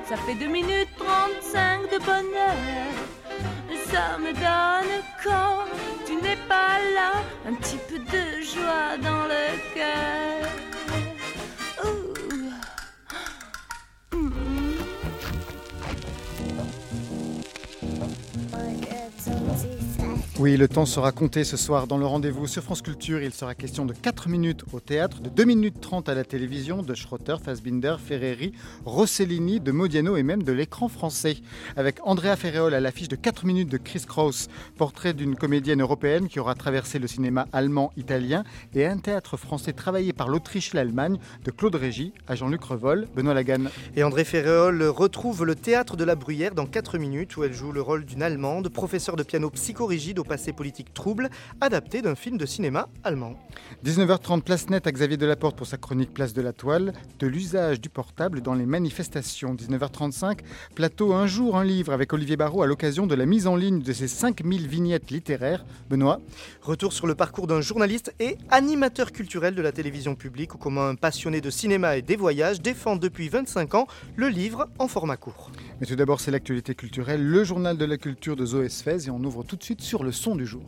Ça fait 2 minutes 35 de bonheur. Ça me donne quand tu n'es pas là, un petit peu de joie dans le cœur. Oui, le temps sera compté ce soir dans le rendez-vous sur France Culture. Il sera question de 4 minutes au théâtre, de 2 minutes 30 à la télévision, de Schroeter, Fassbinder, Ferreri, Rossellini, de Modiano et même de l'écran français. Avec Andrea Ferreol à l'affiche de 4 minutes de Chris Kraus, portrait d'une comédienne européenne qui aura traversé le cinéma allemand, italien et un théâtre français travaillé par l'Autriche et l'Allemagne, de Claude Régis à Jean-Luc Revol, Benoît Laganne. Et André Ferreol retrouve le théâtre de la Bruyère dans 4 minutes où elle joue le rôle d'une Allemande, professeure de piano psychorigide au passé politique trouble, adapté d'un film de cinéma allemand. 19h30, place nette à Xavier Delaporte pour sa chronique Place de la Toile, de l'usage du portable dans les manifestations. 19h35, plateau Un jour, un livre avec Olivier Barraud à l'occasion de la mise en ligne de ses 5000 vignettes littéraires. Benoît. Retour sur le parcours d'un journaliste et animateur culturel de la télévision publique ou comment un passionné de cinéma et des voyages défend depuis 25 ans le livre en format court. Mais tout d'abord, c'est l'actualité culturelle, le journal de la culture de Zoé Sfez et on ouvre tout de suite sur le son du jour.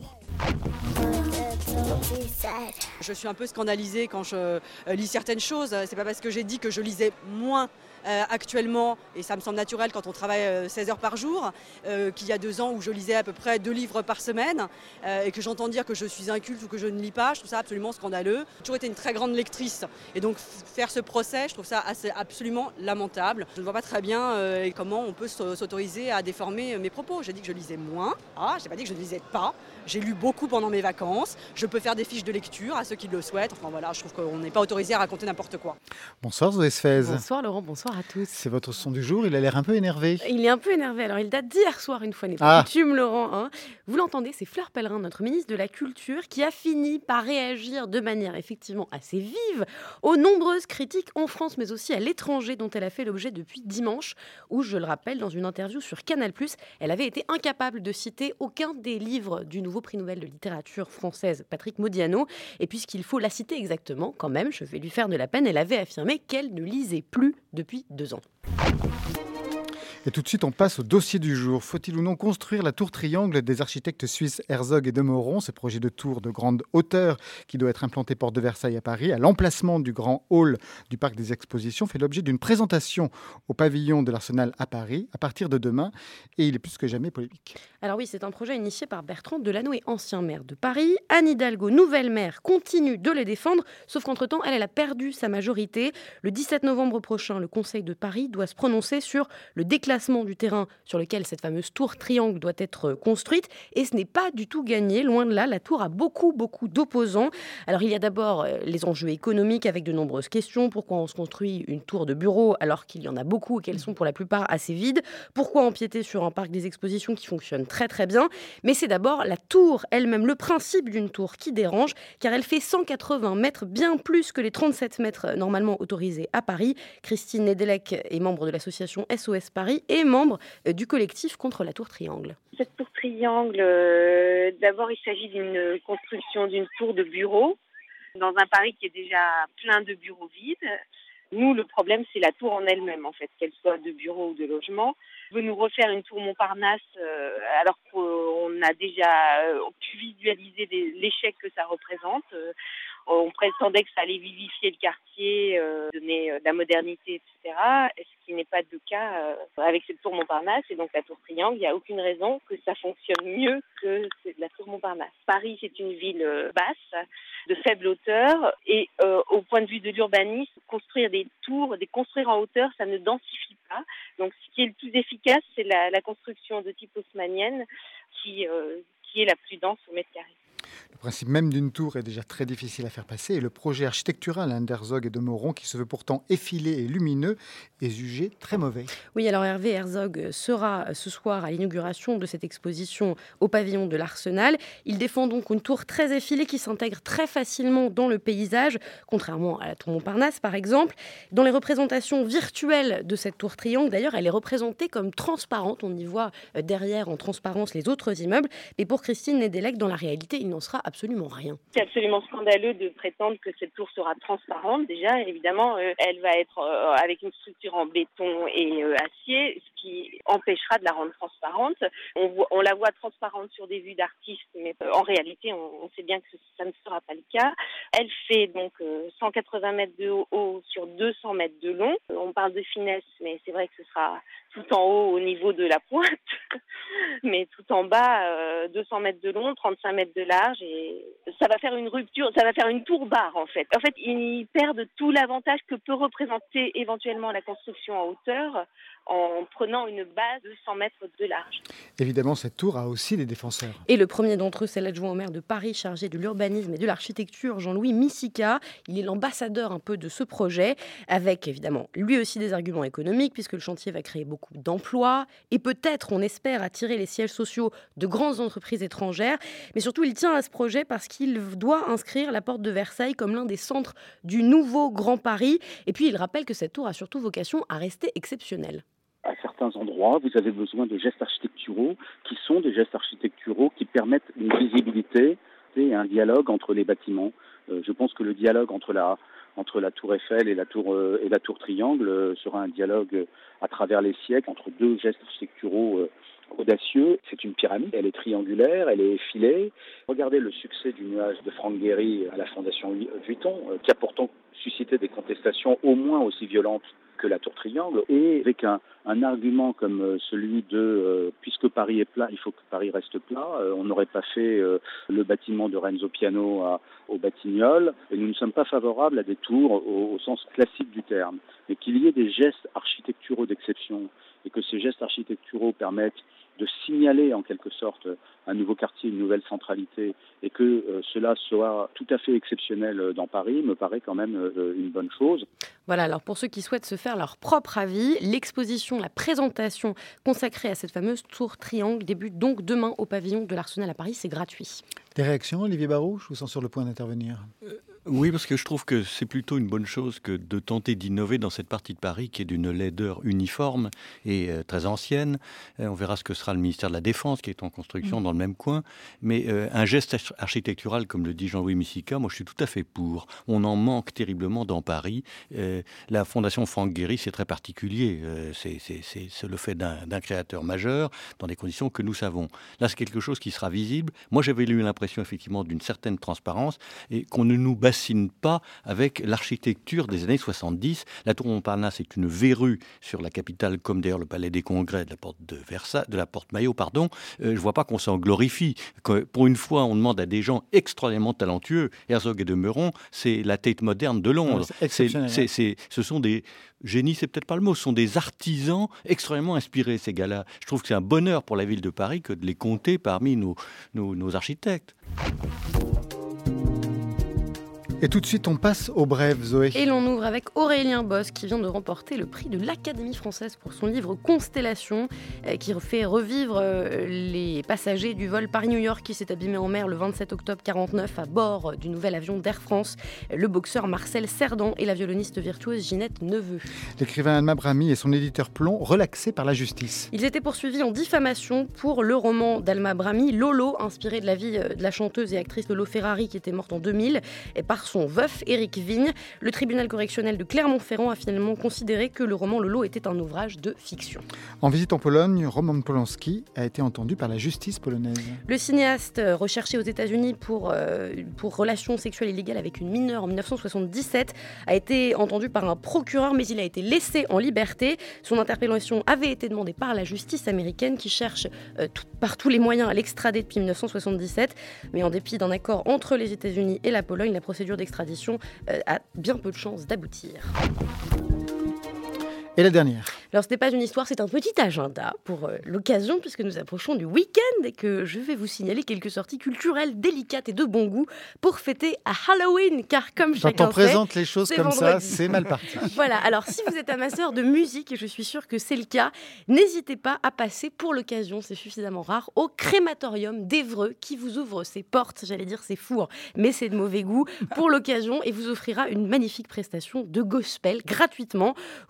Je suis un peu scandalisée quand je lis certaines choses. C'est pas parce que j'ai dit que je lisais moins actuellement, et ça me semble naturel quand on travaille 16 heures par jour, qu'il y a 2 ans où je lisais à peu près 2 livres par semaine, et que j'entends dire que je suis inculte ou que je ne lis pas. Je trouve ça absolument scandaleux. J'ai toujours été une très grande lectrice, et donc faire ce procès, je trouve ça absolument lamentable. Je ne vois pas très bien comment on peut s'autoriser à déformer mes propos. J'ai dit que je lisais moins. J'ai pas dit que je ne lisais pas. J'ai lu beaucoup pendant mes vacances. Je peux faire des fiches de lecture à ceux qui le souhaitent. Enfin voilà, je trouve qu'on n'est pas autorisé à raconter n'importe quoi. Bonsoir Zoé Sfez. Bonsoir Laurent, bonsoir à tous. C'est votre son du jour, il a l'air un peu énervé. Il est un peu énervé, alors il date d'hier soir une fois n'est pas coutume Laurent. Hein. Vous l'entendez, c'est Fleur Pellerin, notre ministre de la Culture, qui a fini par réagir de manière effectivement assez vive aux nombreuses critiques en France mais aussi à l'étranger dont elle a fait l'objet depuis dimanche, où je le rappelle, dans une interview sur Canal+, elle avait été incapable de citer aucun des livres du nouveau prix Nobel de littérature française Patrick Modiano. Et puisqu'il faut la citer exactement, quand même, je vais lui faire de la peine, elle avait affirmé qu'elle ne lisait plus depuis 2 ans. Et tout de suite, on passe au dossier du jour. Faut-il ou non construire la tour triangle des architectes suisses Herzog et de Meuron, ce projet de tour de grande hauteur qui doit être implanté porte de Versailles à Paris, à l'emplacement du grand hall du parc des expositions, fait l'objet d'une présentation au pavillon de l'Arsenal à Paris à partir de demain. Et il est plus que jamais polémique. Alors oui, c'est un projet initié par Bertrand Delanoë, ancien maire de Paris. Anne Hidalgo, nouvelle maire, continue de les défendre, sauf qu'entre-temps, elle a perdu sa majorité. Le 17 novembre prochain, le Conseil de Paris doit se prononcer sur le déclassement du terrain sur lequel cette fameuse tour triangle doit être construite. Et ce n'est pas du tout gagné, loin de là. La tour a beaucoup d'opposants. Alors il y a d'abord les enjeux économiques avec de nombreuses questions. Pourquoi on se construit une tour de bureau alors qu'il y en a beaucoup et qu'elles sont pour la plupart assez vides? Pourquoi empiéter sur un parc des expositions qui fonctionne très bien? Mais c'est d'abord la tour elle-même, le principe d'une tour qui dérange, car elle fait 180 mètres, bien plus que les 37 mètres normalement autorisés à Paris. Christine Nedelec est membre de l'association SOS Paris et membre du collectif contre la tour triangle. Cette tour triangle, d'abord il s'agit d'une construction d'une tour de bureaux dans un Paris qui est déjà plein de bureaux vides. Nous, le problème, c'est la tour en elle-même, en fait, qu'elle soit de bureau ou de logement. On veut nous refaire une tour Montparnasse alors qu'on a déjà pu visualiser l'échec que ça représente. On prétendait que ça allait vivifier le quartier, donner de la modernité, etc. Ce qui n'est pas le cas avec cette tour Montparnasse et donc la tour Triangle. Il n'y a aucune raison que ça fonctionne mieux que la tour Montparnasse. Paris, c'est une ville basse, de faible hauteur et au point de vue de l'urbanisme, construire des tours, construire en hauteur, ça ne densifie pas. Donc ce qui est le plus efficace, c'est la construction de type haussmannienne qui est la plus dense au mètre carré. Le principe même d'une tour est déjà très difficile à faire passer et le projet architectural d'Herzog et de Meuron, qui se veut pourtant effilé et lumineux, est jugé très mauvais. Oui, alors Hervé Herzog sera ce soir à l'inauguration de cette exposition au pavillon de l'Arsenal. Il défend donc une tour très effilée qui s'intègre très facilement dans le paysage, contrairement à la tour Montparnasse par exemple. Dans les représentations virtuelles de cette tour triangle, d'ailleurs, elle est représentée comme transparente. On y voit derrière en transparence les autres immeubles. Mais pour Christine Nedelec, dans la réalité, il n'en sera absolument rien. C'est absolument scandaleux de prétendre que cette tour sera transparente. Déjà, évidemment, elle va être avec une structure en béton et acier, ce qui empêchera de la rendre transparente. On la voit transparente sur des vues d'artistes, mais en réalité, on sait bien que ça ne sera pas le cas. Elle fait donc 180 mètres de haut sur 200 mètres de long. On parle de finesse, mais c'est vrai que ce sera tout en haut au niveau de la pointe, mais tout en bas, 200 mètres de long, 35 mètres de large, et ça va faire une rupture, ça va faire une tour barre en fait. En fait, ils perdent tout l'avantage que peut représenter éventuellement la construction en hauteur en prenant une base de 100 mètres de large. Évidemment, cette tour a aussi des défenseurs. Et le premier d'entre eux, c'est l'adjoint au maire de Paris chargé de l'urbanisme et de l'architecture, Jean-Louis Missika. Il est l'ambassadeur un peu de ce projet, avec évidemment lui aussi des arguments économiques, puisque le chantier va créer beaucoup d'emplois, et peut-être, on espère, attirer les sièges sociaux de grandes entreprises étrangères. Mais surtout, il tient à ce projet parce qu'il doit inscrire la porte de Versailles comme l'un des centres du nouveau Grand Paris. Et puis, il rappelle que cette tour a surtout vocation à rester exceptionnelle. À certains endroits, vous avez besoin de gestes architecturaux qui sont des gestes architecturaux qui permettent une visibilité et un dialogue entre les bâtiments. Je pense que le dialogue entre la tour Eiffel et la tour Triangle sera un dialogue à travers les siècles entre deux gestes architecturaux audacieux. C'est une pyramide, elle est triangulaire, elle est effilée. Regardez le succès du nuage de Franck Gehry à la Fondation Vuitton, qui a pourtant suscité des contestations au moins aussi violentes que la tour Triangle, et avec un argument comme celui de puisque Paris est plat, il faut que Paris reste plat. On n'aurait pas fait le bâtiment de Renzo Piano au Batignolles, et nous ne sommes pas favorables à des tours au sens classique du terme, mais qu'il y ait des gestes architecturaux d'exception, et que ces gestes architecturaux permettent de signaler en quelque sorte un nouveau quartier, une nouvelle centralité, et que cela soit tout à fait exceptionnel dans Paris, me paraît quand même une bonne chose. Voilà, alors pour ceux qui souhaitent se faire leur propre avis, l'exposition, la présentation consacrée à cette fameuse tour Triangle débute donc demain au pavillon de l'Arsenal à Paris, c'est gratuit. Des réactions, Olivier Barraud? Je vous sens sur le point d'intervenir. Oui, parce que je trouve que c'est plutôt une bonne chose que de tenter d'innover dans cette partie de Paris qui est d'une laideur uniforme et très ancienne. On verra ce que sera le ministère de la Défense qui est en construction dans le même coin. Mais un geste architectural, comme le dit Jean-Louis Missika, moi je suis tout à fait pour. On en manque terriblement dans Paris. La Fondation Franck Gehry, c'est très particulier. C'est le fait d'un créateur majeur dans des conditions que nous savons. Là, c'est quelque chose qui sera visible. Moi, j'avais eu l'impression effectivement d'une certaine transparence et qu'on ne nous bassine pas avec l'architecture des années 70. La tour Montparnasse est une verrue sur la capitale, comme d'ailleurs le palais des congrès de la porte de Versailles, de la porte Maillot, pardon. Je vois pas qu'on s'en glorifie. Pour une fois, on demande à des gens extrêmement talentueux. Herzog et de Meuron, c'est la Tate moderne de Londres. Ce sont des génies, c'est peut-être pas le mot, ce sont des artisans extrêmement inspirés, ces gars-là. Je trouve que c'est un bonheur pour la ville de Paris que de les compter parmi nos architectes. Et tout de suite, on passe au bref, Zoé. Et l'on ouvre avec Aurélien Boss qui vient de remporter le prix de l'Académie française pour son livre Constellation, qui fait revivre les passagers du vol Paris-New York qui s'est abîmé en mer le 27 octobre 1949 à bord du nouvel avion d'Air France, le boxeur Marcel Cerdan et la violoniste virtuose Ginette Neveu. L'écrivain Alma Brami et son éditeur Plomb relaxés par la justice. Ils étaient poursuivis en diffamation pour le roman d'Alma Brami, Lolo, inspiré de la vie de la chanteuse et actrice Lolo Ferrari qui était morte en 2000, et par son veuf, Éric Vigne. Le tribunal correctionnel de Clermont-Ferrand a finalement considéré que le roman Lolo était un ouvrage de fiction. En visite en Pologne, Roman Polanski a été entendu par la justice polonaise. Le cinéaste recherché aux États-Unis pour relations sexuelles illégales avec une mineure en 1977 a été entendu par un procureur, mais il a été laissé en liberté. Son interpellation avait été demandée par la justice américaine qui cherche par tous les moyens à l'extrader depuis 1977. Mais en dépit d'un accord entre les États-Unis et la Pologne, la procédure d'extradition a bien peu de chances d'aboutir. Et la dernière. Alors, ce n'est pas une histoire, c'est un petit agenda pour l'occasion, puisque nous approchons du week-end et que je vais vous signaler quelques sorties culturelles délicates et de bon goût pour fêter à Halloween, car comme chacun quand on présente les choses comme vendredi. Ça, c'est mal parti. Voilà, alors si vous êtes amasseur de musique, et je suis sûre que c'est le cas, n'hésitez pas à passer pour l'occasion, c'est suffisamment rare, au crématorium d'Évreux qui vous ouvre ses portes, j'allais dire ses fours, mais c'est de mauvais goût, pour l'occasion et vous offrira une magnifique prestation de gospel gratuitement. Vous pouvez aussi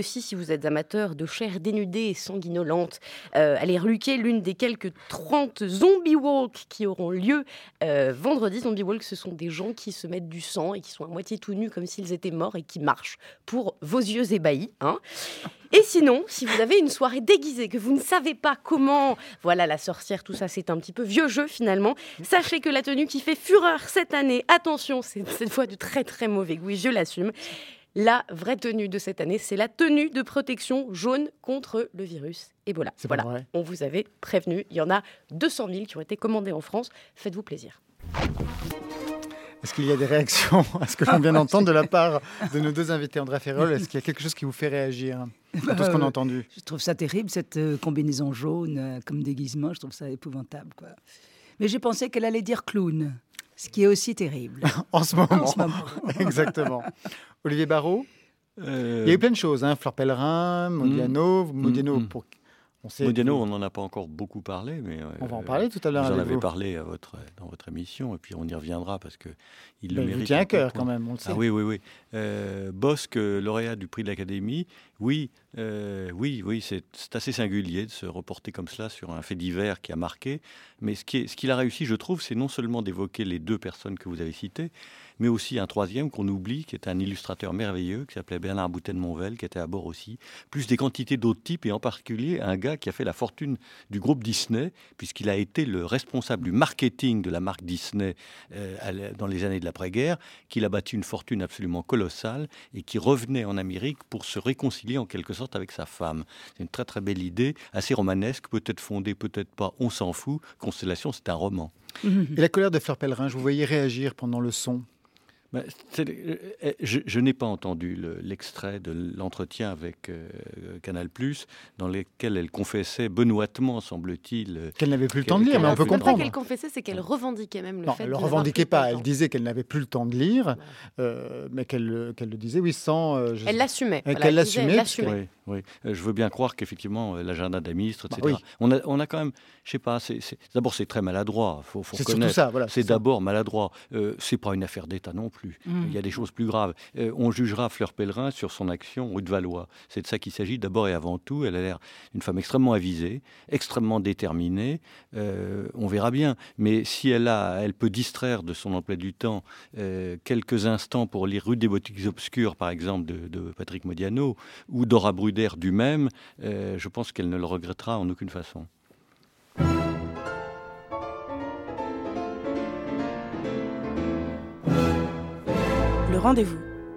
aussi, si vous êtes amateur de chair dénudée et sanguinolente, allez reluquer l'une des quelques 30 zombie walks qui auront lieu vendredi. Zombie walk, ce sont des gens qui se mettent du sang et qui sont à moitié tout nus comme s'ils étaient morts et qui marchent pour vos yeux ébahis. Et sinon, si vous avez une soirée déguisée, que vous ne savez pas comment, voilà, la sorcière, tout ça, c'est un petit peu vieux jeu finalement. Sachez que la tenue qui fait fureur cette année, attention, c'est cette fois de très très mauvais goût, je l'assume. La vraie tenue de cette année, c'est la tenue de protection jaune contre le virus Ebola. C'est voilà, pas vrai. on vous avait prévenu. Il y en a 200 000 qui ont été commandés en France. Faites-vous plaisir. Est-ce qu'il y a des réactions à ce que l'on vient d'entendre de la part de nos deux invités, Andrea Ferrol? Est-ce qu'il y a quelque chose qui vous fait réagir à tout ce qu'on a entendu? Je trouve ça terrible, cette combinaison jaune comme déguisement. Je trouve ça épouvantable, quoi. Mais j'ai pensé qu'elle allait dire clown, ce qui est aussi terrible. En ce moment. Exactement. Olivier Barraud, il y a eu plein de choses. Fleur Pellerin, Modiano. Modiano, on n'en a pas encore beaucoup parlé, mais on va en parler tout à l'heure. Vous en avec avez vous. parlé dans votre émission, et puis on y reviendra parce que il le Il mérite. vous tient à cœur quand même, on le sait. Ah oui. Bosc, lauréat du prix de l'Académie, oui, c'est assez singulier de se reporter comme cela sur un fait divers qui a marqué. Mais ce qu'il a réussi, je trouve, c'est non seulement d'évoquer les deux personnes que vous avez citées, mais aussi un troisième qu'on oublie, qui est un illustrateur merveilleux, qui s'appelait Bernard Boutet-de-Monvel, qui était à bord aussi, plus des quantités d'autres types, et en particulier un gars qui a fait la fortune du groupe Disney, puisqu'il a été le responsable du marketing de la marque Disney dans les années de l'après-guerre, qu'il a battu une fortune absolument colossale, et qui revenait en Amérique pour se réconcilier en quelque sorte avec sa femme. C'est une très très belle idée, assez romanesque, peut-être fondée, peut-être pas, on s'en fout. Constellation, c'est un roman. Et la colère de Fleur Pellerin, je vous voyais réagir pendant le son. Je n'ai pas entendu l'extrait de l'entretien avec Canal+, dans lequel elle confessait benoîtement, semble-t-il... Qu'elle n'avait plus le temps de lire, mais on peut comprendre. C'est pas qu'elle confessait, c'est qu'elle revendiquait même le fait de... Non, elle ne revendiquait pas, elle disait qu'elle n'avait plus le temps de lire, mais qu'elle le disait, oui, sans... Elle l'assumait. Qu'elle l'assumait. Oui. Je veux bien croire qu'effectivement, l'agenda d'un ministre, etc. Oui. On a quand même, je sais pas, d'abord c'est très maladroit, faut c'est reconnaître. Ça, voilà, c'est d'abord maladroit. C'est pas une affaire d'État non plus. Il y a des choses plus graves. On jugera Fleur Pellerin sur son action rue de Valois. C'est de ça qu'il s'agit d'abord et avant tout. Elle a l'air une femme extrêmement avisée, extrêmement déterminée. On verra bien. Mais si elle peut distraire de son emploi du temps quelques instants pour lire Rue des boutiques obscures, par exemple, de Patrick Modiano, ou Dora Bruder du même, je pense qu'elle ne le regrettera en aucune façon. Le rendez-vous.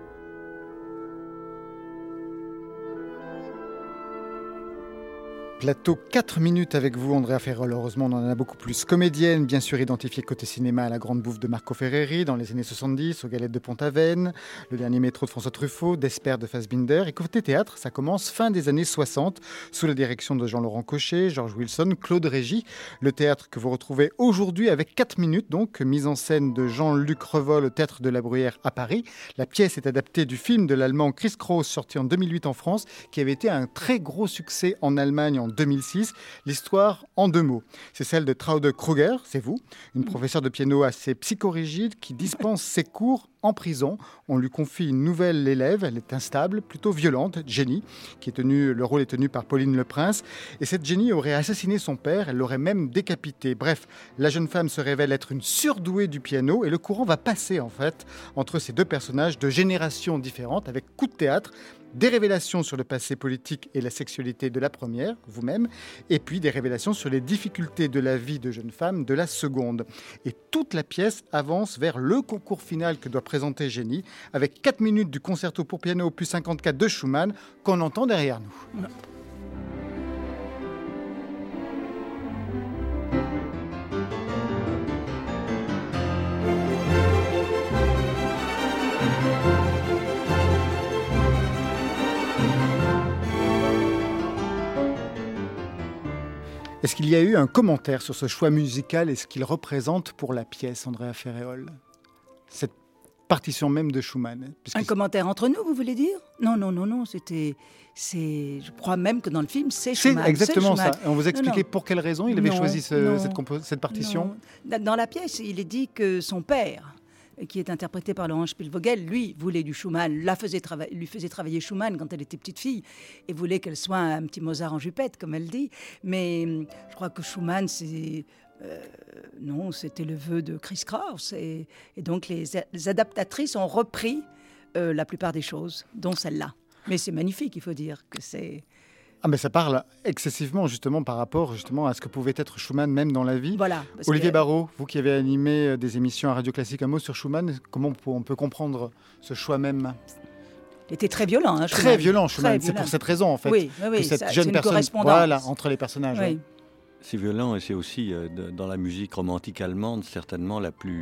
Plateau 4 minutes avec vous, Andrea Ferrol. Heureusement, on en a beaucoup plus. Comédienne, bien sûr identifiée côté cinéma à La Grande Bouffe de Marco Ferreri, dans les années 70, aux Galettes de Pont-Aven, Le Dernier Métro de François Truffaut, D'Esper de Fassbinder. Et côté théâtre, ça commence fin des années 60, sous la direction de Jean-Laurent Cochet, Georges Wilson, Claude Régis. Le théâtre que vous retrouvez aujourd'hui avec 4 minutes, donc, mise en scène de Jean-Luc Revol au Théâtre de la Bruyère à Paris. La pièce est adaptée du film de l'Allemand Chris Kraus, sorti en 2008 en France, qui avait été un très gros succès en Allemagne en 2006. L'histoire en 2 mots. C'est celle de Traude Kruger, c'est vous, une professeure de piano assez psychorigide qui dispense ses cours en prison. On lui confie une nouvelle élève, elle est instable, plutôt violente, Jenny, le rôle est tenu par Pauline Leprince. Et cette Jenny aurait assassiné son père, elle l'aurait même décapité. Bref, la jeune femme se révèle être une surdouée du piano et le courant va passer en fait entre ces deux personnages de générations différentes avec coup de théâtre. Des révélations sur le passé politique et la sexualité de la première, vous-même, et puis des révélations sur les difficultés de la vie de jeune femme de la seconde. Et toute la pièce avance vers le concours final que doit présenter Jenny, avec 4 minutes du concerto pour piano opus 54 de Schumann qu'on entend derrière nous. Est-ce qu'il y a eu un commentaire sur ce choix musical et ce qu'il représente pour la pièce, Andrea Ferrol ? Cette partition même de Schumann. Un commentaire entre nous, vous voulez dire ? Non, je crois même que dans le film, c'est Schumann. C'est exactement ça. On vous a expliqué pour quelle raison il avait choisi cette partition ? Dans la pièce, il est dit que son père qui est interprétée par Laurent Spielvogel, lui voulait du Schumann, lui faisait travailler Schumann quand elle était petite fille, et voulait qu'elle soit un petit Mozart en jupette, comme elle dit. Mais je crois que Schumann, non, c'était le vœu de Chris Kraus. Et donc les adaptatrices ont repris la plupart des choses, dont celle-là. Mais c'est magnifique, il faut dire que c'est... Ah mais ça parle excessivement justement par rapport justement à ce que pouvait être Schumann même dans la vie. Voilà. Olivier Barraud, vous qui avez animé des émissions à Radio Classique, un mot sur Schumann, comment on peut comprendre ce choix même? Il était très violent, Schumann. Très violent, Schumann. C'est pour cette raison en fait que cette jeune personne, voilà, entre les personnages. Oui. C'est violent et c'est aussi dans la musique romantique allemande certainement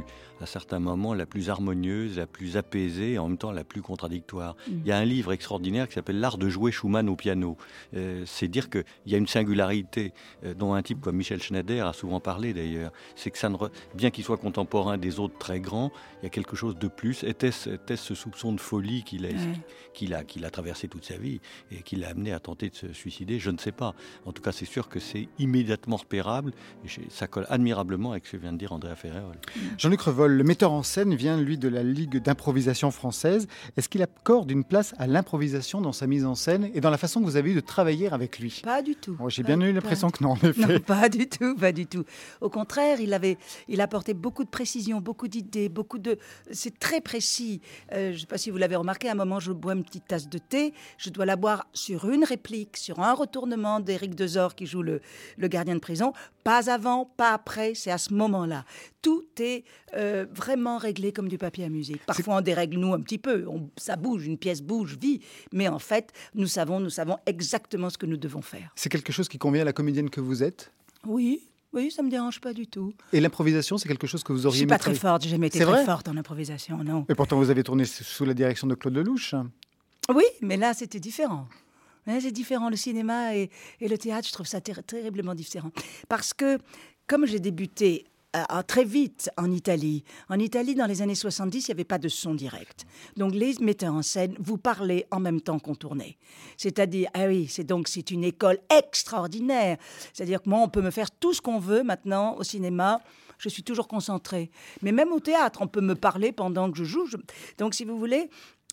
à certains moments la plus harmonieuse, la plus apaisée et en même temps la plus contradictoire. Il y a un livre extraordinaire qui s'appelle L'art de jouer Schumann au piano. C'est dire qu'il y a une singularité dont un type comme Michel Schneider a souvent parlé d'ailleurs. C'est que bien qu'il soit contemporain des autres très grands, il y a quelque chose de plus. Était-ce ce soupçon de folie qu'il a traversé toute sa vie et qui l'a amené à tenter de se suicider? Je ne sais pas. En tout cas, c'est sûr que c'est immédiatement repérable et ça colle admirablement avec ce que vient de dire Andrea Ferrerol. Jean-Luc Revol, le metteur en scène, vient lui de la Ligue d'improvisation française. Est-ce qu'il accorde une place à l'improvisation dans sa mise en scène et dans la façon que vous avez eu de travailler avec lui? Pas du tout. J'ai bien eu l'impression que non, en effet. Non, pas du tout. Au contraire, il apportait beaucoup de précision, beaucoup d'idées, c'est très précis. Je ne sais pas si vous l'avez remarqué, à un moment, je bois une petite tasse de thé, je dois la boire sur une réplique, sur un retournement d'Éric Dezor qui joue le gardien de prison, pas avant, pas après, c'est à ce moment-là. Tout est vraiment réglé comme du papier à musique. Parfois, on dérègle nous un petit peu, ça bouge, une pièce bouge, vit, mais en fait, nous savons exactement ce que nous devons faire. C'est quelque chose qui convient à la comédienne que vous êtes? Oui, ça ne me dérange pas du tout. Et l'improvisation, c'est quelque chose que vous auriez aimé? Je ne suis pas très forte, j'ai jamais été très forte en improvisation, non. Et pourtant, vous avez tourné sous la direction de Claude Lelouch. Oui, mais là, c'était différent. C'est différent, le cinéma et le théâtre, je trouve ça terriblement différent. Parce que, comme j'ai débuté très vite en Italie, dans les années 70, il n'y avait pas de son direct. Donc, les metteurs en scène, vous parlez en même temps qu'on tournait. C'est-à-dire, c'est une école extraordinaire. C'est-à-dire que moi, on peut me faire tout ce qu'on veut maintenant au cinéma. Je suis toujours concentrée. Mais même au théâtre, on peut me parler pendant que je joue. Donc, si vous voulez...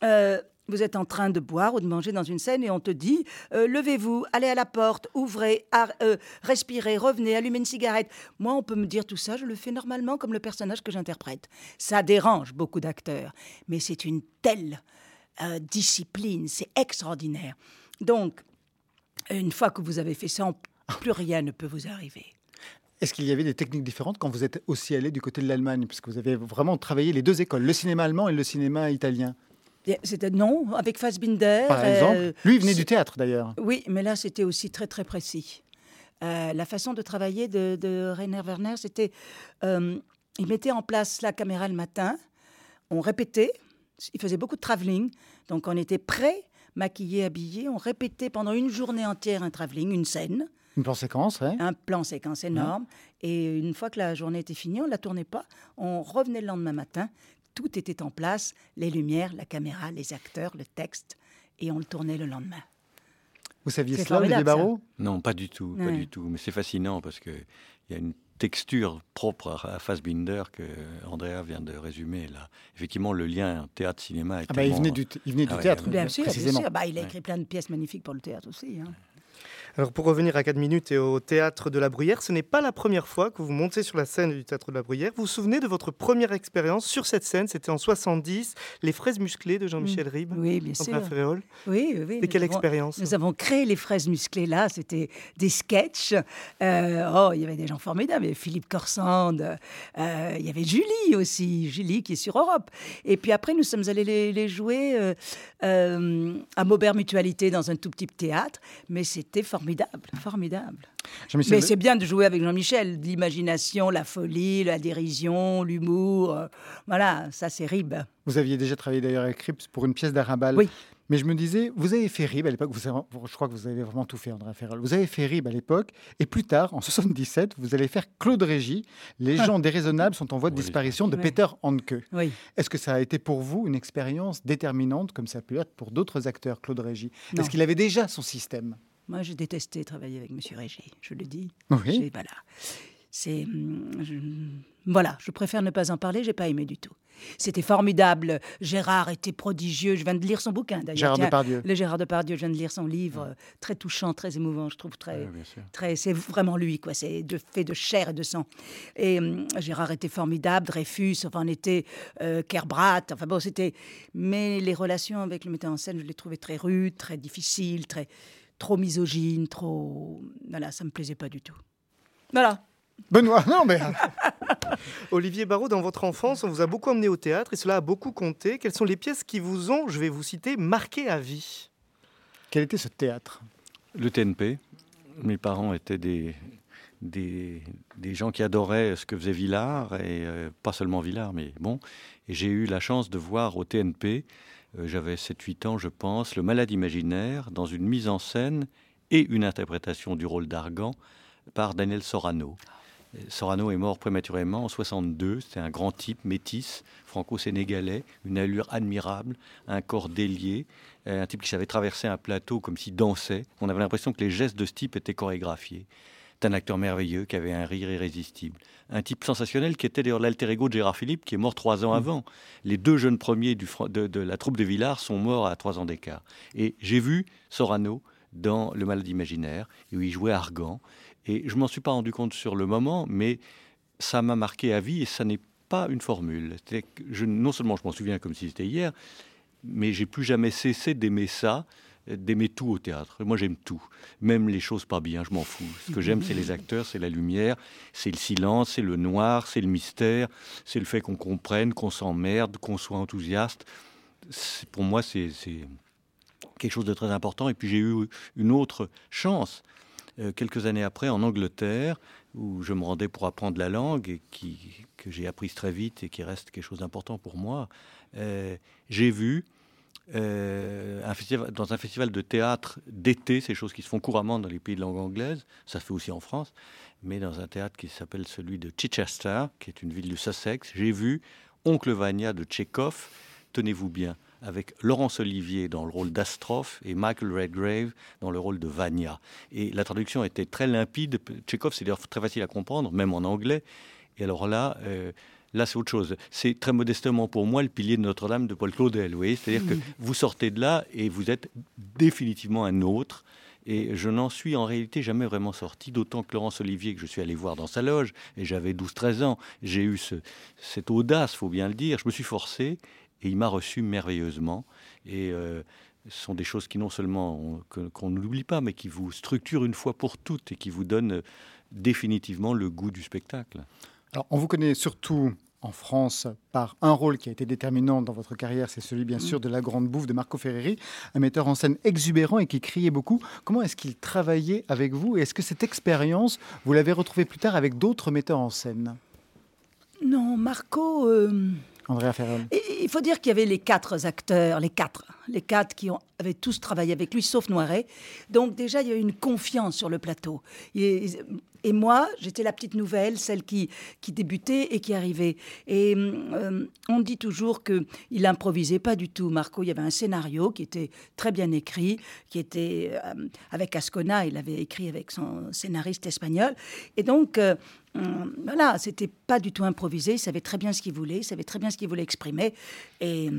vous êtes en train de boire ou de manger dans une scène et on te dit levez-vous, allez à la porte, ouvrez, respirez, revenez, allumez une cigarette. Moi, on peut me dire tout ça, je le fais normalement comme le personnage que j'interprète. Ça dérange beaucoup d'acteurs, mais c'est une telle discipline, c'est extraordinaire. Donc, une fois que vous avez fait ça, plus rien ne peut vous arriver. Est-ce qu'il y avait des techniques différentes quand vous êtes aussi allé du côté de l'Allemagne, puisque vous avez vraiment travaillé les deux écoles, le cinéma allemand et le cinéma italien? Non, avec Fassbinder. Par exemple. Lui, il venait du théâtre, d'ailleurs. Oui, mais là, c'était aussi très, très précis. La façon de travailler de Rainer Werner, c'était... il mettait en place la caméra le matin, on répétait, il faisait beaucoup de travelling, donc on était prêts, maquillés, habillés, on répétait pendant une journée entière un travelling, une scène. Un plan séquence, oui. Un plan séquence énorme. Et une fois que la journée était finie, on ne la tournait pas, on revenait le lendemain matin. Tout était en place, les lumières, la caméra, les acteurs, le texte, et on le tournait le lendemain. Vous saviez cela, Olivier Barraud? Non, pas du tout, pas du tout. Mais c'est fascinant parce qu'il y a une texture propre à Fassbinder que Andrea vient de résumer là. Effectivement, le lien théâtre-cinéma est il venait du théâtre, bien sûr, précisément. Bien sûr. Il a écrit plein de pièces magnifiques pour le théâtre aussi. Alors pour revenir à 4 minutes et au Théâtre de la Bruyère, ce n'est pas la première fois que vous montez sur la scène du Théâtre de la Bruyère. Vous vous souvenez de votre première expérience sur cette scène? C'était en 70, Les Fraises musclées de Jean-Michel Ribes. Oui, bien sûr. Ferrerol. Oui. Et quelle expérience? Nous avons créé Les Fraises musclées là, c'était des sketchs. Il y avait des gens formidables. Il y avait Philippe Corsande, il y avait Julie aussi, Julie qui est sur Europe. Et puis après, nous sommes allés les jouer à Maubert Mutualité dans un tout petit théâtre. Mais c'était formidable. Mais c'est bien de jouer avec Jean-Michel, l'imagination, la folie, la dérision, l'humour, voilà, ça c'est Ribes. Vous aviez déjà travaillé d'ailleurs avec Ribes pour une pièce d'Arabal. Oui. Mais je me disais, vous avez fait Ribes à l'époque, je crois que vous avez vraiment tout fait, Andrea Ferrerol. Vous avez fait Ribes à l'époque, et plus tard, en 77, vous allez faire Claude Régis, Les gens déraisonnables sont en voie de disparition de Peter Handke. Oui. Est-ce que ça a été pour vous une expérience déterminante, comme ça peut être pour d'autres acteurs, Claude Régis? Non. Est-ce qu'il avait déjà son système? Moi, j'ai détesté travailler avec M. Régis, je le dis. Oui. Voilà, je préfère ne pas en parler, je n'ai pas aimé du tout. C'était formidable. Gérard était prodigieux. Je viens de lire son bouquin, d'ailleurs. Gérard Depardieu. Le Gérard Depardieu, je viens de lire son livre, très touchant, très émouvant, je trouve. C'est vraiment lui, quoi. C'est fait de chair et de sang. Et Gérard était formidable, Dreyfus, enfin, on était Kerbrat. Enfin bon, c'était... Mais les relations avec le metteur en scène, je les trouvais très rudes, très difficiles, trop misogynes, trop... Voilà, ça me plaisait pas du tout. Voilà. Benoît, non mais... Olivier Barraud, dans votre enfance, on vous a beaucoup emmené au théâtre et cela a beaucoup compté. Quelles sont les pièces qui vous ont, je vais vous citer, marqué à vie? Quel était ce théâtre? Le TNP. Mes parents étaient des gens qui adoraient ce que faisait Villard, et pas seulement Villard, mais bon. Et j'ai eu la chance de voir au TNP, j'avais 7-8 ans, je pense, Le Malade imaginaire, dans une mise en scène et une interprétation du rôle d'Argan par Daniel Sorano. Sorano est mort prématurément en 62. C'était un grand type, métis, franco-sénégalais, une allure admirable, un corps délié, un type qui savait traverser un plateau comme s'il dansait. On avait l'impression que les gestes de ce type étaient chorégraphiés. C'est un acteur merveilleux qui avait un rire irrésistible. Un type sensationnel qui était d'ailleurs l'alter ego de Gérard Philippe, qui est mort 3 ans avant. Les 2 jeunes premiers de la troupe de Villard sont morts à 3 ans d'écart. Et j'ai vu Sorano dans Le Malade imaginaire, où il jouait Argan. Et je ne m'en suis pas rendu compte sur le moment, mais ça m'a marqué à vie et ça n'est pas une formule. Non seulement je m'en souviens comme si c'était hier, mais j'ai plus jamais cessé d'aimer ça, d'aimer tout au théâtre. Moi, j'aime tout, même les choses pas bien, je m'en fous. Ce que j'aime, c'est les acteurs, c'est la lumière, c'est le silence, c'est le noir, c'est le mystère, c'est le fait qu'on comprenne, qu'on s'emmerde, qu'on soit enthousiaste. Pour moi, c'est quelque chose de très important. Et puis, j'ai eu une autre chance. Quelques années après, en Angleterre, où je me rendais pour apprendre la langue et que j'ai apprise très vite et qui reste quelque chose d'important pour moi, j'ai vu dans un festival de théâtre d'été, ces choses qui se font couramment dans les pays de langue anglaise, ça se fait aussi en France, mais dans un théâtre qui s'appelle celui de Chichester, qui est une ville du Sussex, j'ai vu Oncle Vania de Tchekhov, tenez-vous bien, avec Laurence Olivier dans le rôle d'Astrophe et Michael Redgrave dans le rôle de Vania. Et la traduction était très limpide. Tchekhov, c'est d'ailleurs très facile à comprendre, même en anglais. Et alors là, c'est autre chose. C'est très modestement pour moi le pilier de Notre-Dame de Paul Claudel. Vous voyez, c'est-à-dire que vous sortez de là et vous êtes définitivement un autre. Et je n'en suis en réalité jamais vraiment sorti, d'autant que Laurence Olivier, que je suis allé voir dans sa loge, et j'avais 12-13 ans, j'ai eu cette audace, il faut bien le dire, je me suis forcé. Et il m'a reçu merveilleusement. Et ce sont des choses qui non seulement qu'on n'oublie pas, mais qui vous structurent une fois pour toutes et qui vous donnent définitivement le goût du spectacle. Alors, on vous connaît surtout en France par un rôle qui a été déterminant dans votre carrière, c'est celui bien sûr de La Grande Bouffe de Marco Ferreri, un metteur en scène exubérant et qui criait beaucoup. Comment est-ce qu'il travaillait avec vous? Et est-ce que cette expérience, vous l'avez retrouvée plus tard avec d'autres metteurs en scène? Non, Marco... Andrea Ferrol. Il faut dire qu'il y avait les 4 acteurs, les quatre qui avaient tous travaillé avec lui, sauf Noiret. Donc déjà, il y a eu une confiance sur le plateau. Et moi, j'étais la petite nouvelle, celle qui débutait et qui arrivait. Et on dit toujours qu'il n'improvisait pas du tout. Marco, il y avait un scénario qui était très bien écrit, qui était avec Ascona, il avait écrit avec son scénariste espagnol. Et donc... voilà, c'était pas du tout improvisé, il savait très bien ce qu'il voulait, il savait très bien ce qu'il voulait exprimer. Et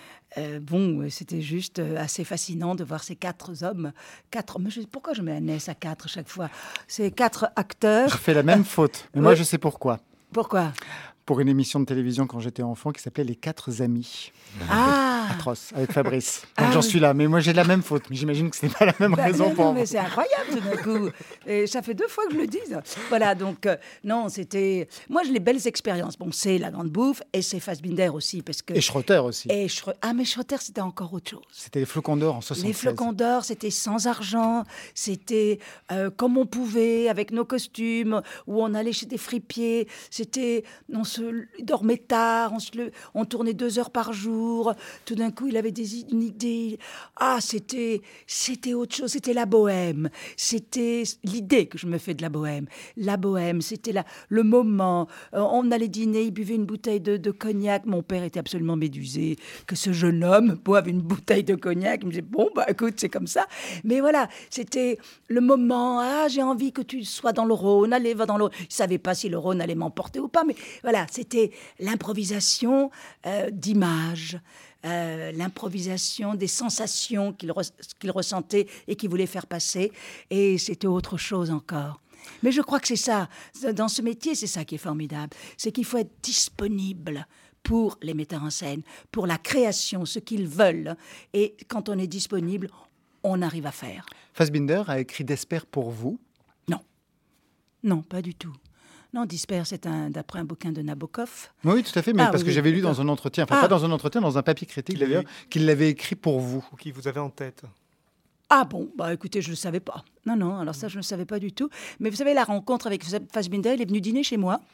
c'était juste assez fascinant de voir ces 4 hommes. Pourquoi je mets un S à 4 chaque fois? Ces 4 acteurs. Je fais la même faute, mais moi je sais pourquoi. Pourquoi? Pour une émission de télévision quand j'étais enfant qui s'appelait Les 4 amis. Atroce, avec Fabrice. Donc j'en suis là, mais moi j'ai la même faute. Mais j'imagine que ce n'est pas la même raison pour vous. Mais c'est incroyable tout d'un coup. Et ça fait 2 fois que je le dis. Voilà, donc non, c'était... Moi, j'ai les belles expériences. Bon, c'est La Grande Bouffe et c'est Fassbinder aussi. Parce que... Et Schroeter aussi. Mais Schroeter, c'était encore autre chose. C'était les Flocons d'Or en 76. Les Flocons d'Or, c'était sans argent. C'était comme on pouvait, avec nos costumes, où on allait chez des fripiers. C'était... On dormait tard, on tournait 2 heures par jour. Tout tout d'un coup, il avait une idée. Ah, c'était autre chose. C'était la bohème. C'était l'idée que je me fais de la bohème. La bohème, c'était le moment. On allait dîner, il buvait une bouteille de cognac. Mon père était absolument médusé que ce jeune homme boive une bouteille de cognac. Il me disait, bon, bah écoute, c'est comme ça. Mais voilà, c'était le moment. Ah, j'ai envie que tu sois dans le Rhône. Allez, va dans le Rhône. Il ne savait pas si le Rhône allait m'emporter ou pas. Mais voilà, c'était l'improvisation d'images. L'improvisation des sensations qu'il ressentait et qu'il voulait faire passer. Et c'était autre chose encore. Mais je crois que c'est ça. Dans ce métier, c'est ça qui est formidable. C'est qu'il faut être disponible pour les metteurs en scène, pour la création, ce qu'ils veulent. Et quand on est disponible, on arrive à faire. Fassbinder a écrit Desper pour vous? Non. Non, pas du tout. Non, Desper, c'est d'après un bouquin de Nabokov. Oui, tout à fait, mais parce que j'avais lu dans un entretien, pas dans un entretien, dans un papier critique d'ailleurs, qu'il l'avait écrit pour vous. Ou qui vous avait en tête. Ah bon, bah écoutez, je ne le savais pas. Non, alors ça, je ne le savais pas du tout. Mais vous savez, la rencontre avec Fassbinder, il est venu dîner chez moi.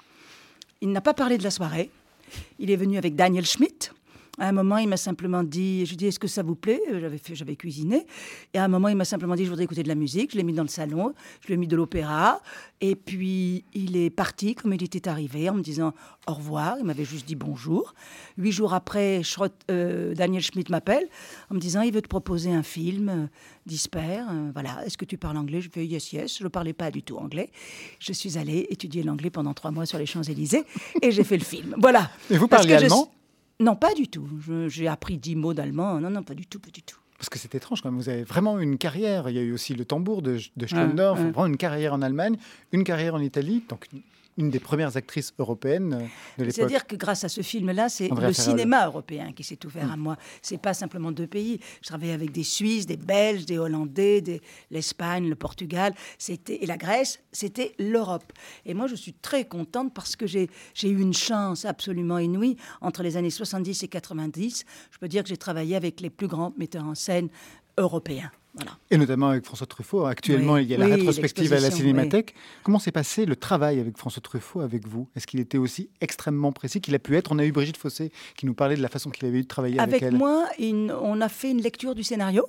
Il n'a pas parlé de la soirée. Il est venu avec Daniel Schmitt. À un moment, il m'a simplement dit, je lui ai dit, est-ce que ça vous plaît? J'avais cuisiné. Et à un moment, il m'a simplement dit, je voudrais écouter de la musique. Je l'ai mis dans le salon, je lui ai mis de l'opéra. Et puis, il est parti comme il était arrivé en me disant au revoir. Il m'avait juste dit bonjour. 8 jours après, Daniel Schmitt m'appelle en me disant, il veut te proposer un film, Desper. Voilà, est-ce que tu parles anglais? Je fais yes. Je ne parlais pas du tout anglais. Je suis allée étudier l'anglais pendant 3 mois sur les Champs-Élysées et j'ai fait le film. Voilà. Et vous parliez allemand? Non, pas du tout. J'ai appris 10 mots d'allemand. Non, pas du tout. Parce que c'est étrange quand même. Vous avez vraiment une carrière. Il y a eu aussi le tambour de Schlöndorff. Vraiment une carrière en Allemagne, une carrière en Italie. Donc une des premières actrices européennes de l'époque. C'est-à-dire que grâce à ce film-là, c'est le cinéma européen qui s'est ouvert à moi. C'est pas simplement 2 pays. Je travaillais avec des Suisses, des Belges, des Hollandais, l'Espagne, le Portugal, et la Grèce. C'était l'Europe. Et moi, je suis très contente parce que j'ai eu une chance absolument inouïe entre les années 70 et 90. Je peux dire que j'ai travaillé avec les plus grands metteurs en scène européens. Voilà. Et notamment avec François Truffaut. Actuellement, il y a la rétrospective à la Cinémathèque. Comment s'est passé le travail avec François Truffaut, avec vous? Est-ce qu'il était aussi extrêmement précis qu'il a pu être? On a eu Brigitte Fossé qui nous parlait de la façon qu'il avait eu de travailler avec elle. Avec moi, on a fait une lecture du scénario.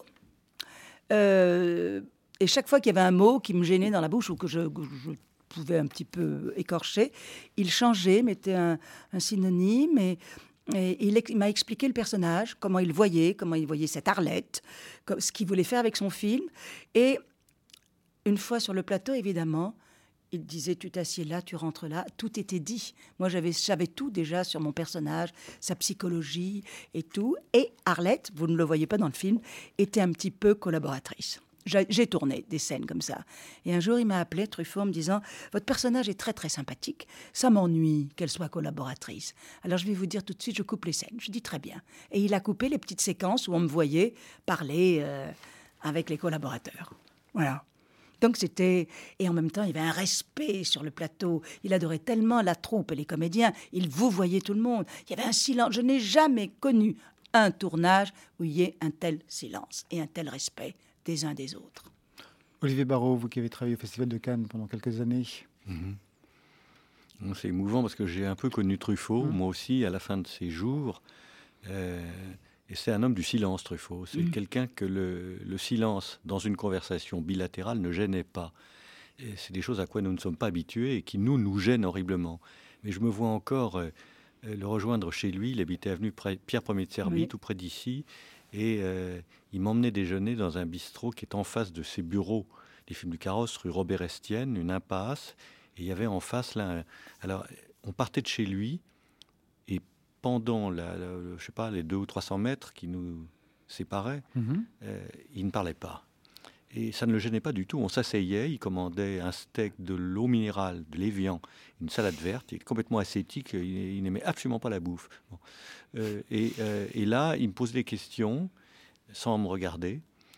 Et chaque fois qu'il y avait un mot qui me gênait dans la bouche ou que je pouvais un petit peu écorcher, il changeait, mettait un synonyme et il m'a expliqué le personnage, comment il voyait cette Arlette, ce qu'il voulait faire avec son film. Et une fois sur le plateau, évidemment, il disait, tu t'assieds là, tu rentres là. Tout était dit. Moi, j'avais tout déjà sur mon personnage, sa psychologie et tout. Et Arlette, vous ne le voyez pas dans le film, était un petit peu collaboratrice. J'ai tourné des scènes comme ça. Et un jour, il m'a appelé, Truffaut, en me disant « Votre personnage est très, très sympathique. Ça m'ennuie qu'elle soit collaboratrice. Alors, je vais vous dire tout de suite, je coupe les scènes. » Je dis « Très bien. » Et il a coupé les petites séquences où on me voyait parler avec les collaborateurs. Voilà. Donc, c'était... Et en même temps, il y avait un respect sur le plateau. Il adorait tellement la troupe et les comédiens. Il vous voyait tout le monde. Il y avait un silence. Je n'ai jamais connu un tournage où il y ait un tel silence et un tel respect des uns des autres. Olivier Barraud, vous qui avez travaillé au Festival de Cannes pendant quelques années. C'est émouvant parce que j'ai un peu connu Truffaut, moi aussi, à la fin de ses jours. Et c'est un homme du silence, Truffaut. C'est quelqu'un que le silence, dans une conversation bilatérale, ne gênait pas. Et c'est des choses à quoi nous ne sommes pas habitués et qui nous gênent horriblement. Mais je me vois encore le rejoindre chez lui. Il habitait avenue Pierre Ier de Serbie, tout près d'ici. Et il m'emmenait déjeuner dans un bistrot qui est en face de ses bureaux des films du Carrosse, rue Robert Estienne, une impasse. Et il y avait en face là. Alors, on partait de chez lui et pendant les 200 ou 300 mètres qui nous séparaient, il ne parlait pas. Et ça ne le gênait pas du tout. On s'asseyait, il commandait un steak, de l'eau minérale, de l'évian, une salade verte. Il est complètement ascétique, il n'aimait absolument pas la bouffe. Bon. Et là, il me posait des questions sans me regarder.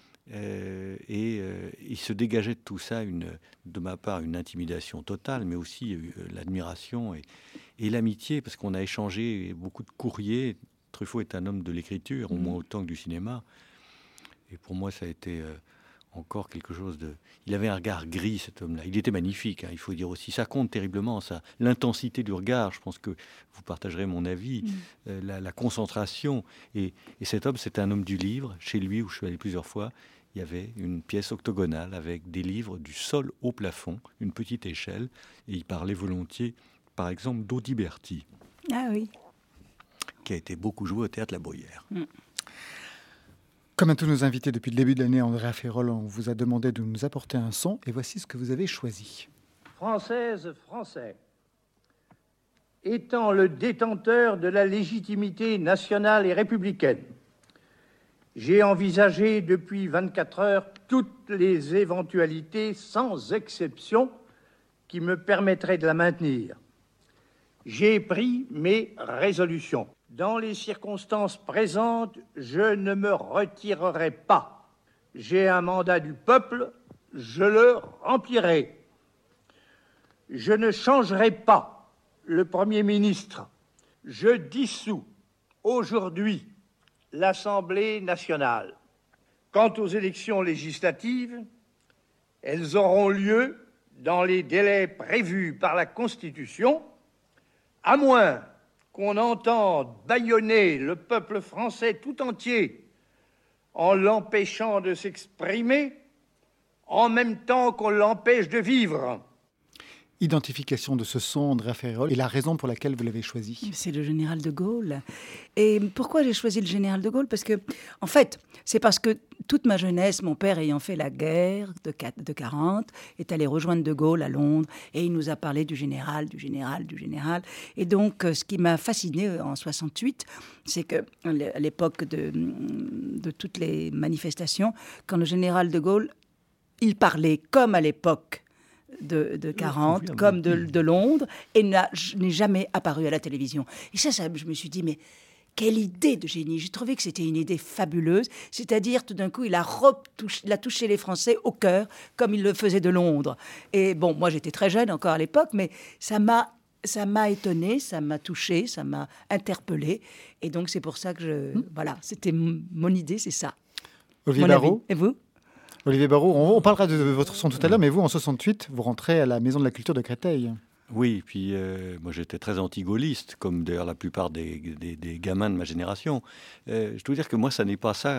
Il se dégageait de tout ça, de ma part, une intimidation totale, mais aussi l'admiration et l'amitié, parce qu'on a échangé beaucoup de courriers. Truffaut est un homme de l'écriture, au moins autant que du cinéma. Et pour moi, ça a été... encore quelque chose de... Il avait un regard gris, cet homme-là. Il était magnifique, hein, il faut dire aussi. Ça compte terriblement, ça. L'intensité du regard, je pense que vous partagerez mon avis, la concentration. Et cet homme, c'était un homme du livre. Chez lui, où je suis allé plusieurs fois, il y avait une pièce octogonale avec des livres du sol au plafond, une petite échelle. Et il parlait volontiers, par exemple, d'Audiberti. Ah oui. Qui a été beaucoup joué au Théâtre La Bruyère. Comme à tous nos invités depuis le début de l'année, Andrea Ferrol, on vous a demandé de nous apporter un son, et voici ce que vous avez choisi. Françaises, Français, étant le détenteur de la légitimité nationale et républicaine, j'ai envisagé depuis 24 heures toutes les éventualités, sans exception, qui me permettraient de la maintenir. J'ai pris mes résolutions. Dans les circonstances présentes, je ne me retirerai pas. J'ai un mandat du peuple, je le remplirai. Je ne changerai pas le Premier ministre. Je dissous aujourd'hui l'Assemblée nationale. Quant aux élections législatives, elles auront lieu dans les délais prévus par la Constitution, à moins qu'on entende bâillonner le peuple français tout entier en l'empêchant de s'exprimer, en même temps qu'on l'empêche de vivre. Identification de ce son, Andrea Ferrol, et la raison pour laquelle vous l'avez choisi. C'est le général de Gaulle. Et pourquoi j'ai choisi le général de Gaulle ? Parce que, en fait, c'est parce que toute ma jeunesse, mon père ayant fait la guerre de 40, est allé rejoindre de Gaulle à Londres, et il nous a parlé du général. Et donc, ce qui m'a fasciné en 68, c'est qu'à l'époque de toutes les manifestations, quand le général de Gaulle, il parlait comme à l'époque de 40, comme de Londres, et n'est jamais apparu à la télévision. Et ça, je me suis dit, mais quelle idée de génie! J'ai trouvé que c'était une idée fabuleuse, c'est-à-dire tout d'un coup, il a touché les Français au cœur, comme il le faisait de Londres. Et bon, moi j'étais très jeune encore à l'époque, mais ça m'a étonnée, ça m'a touchée, ça m'a interpellée. Et donc c'est pour ça que voilà, c'était mon idée, c'est ça. Olivier Barraud. Et vous? Olivier Barraud, on parlera de votre son tout à l'heure, mais vous, en 68, vous rentrez à la Maison de la Culture de Créteil. Oui, puis moi j'étais très anti-gaulliste, comme d'ailleurs la plupart des gamins de ma génération. Je dois dire que moi, ça n'est pas ça.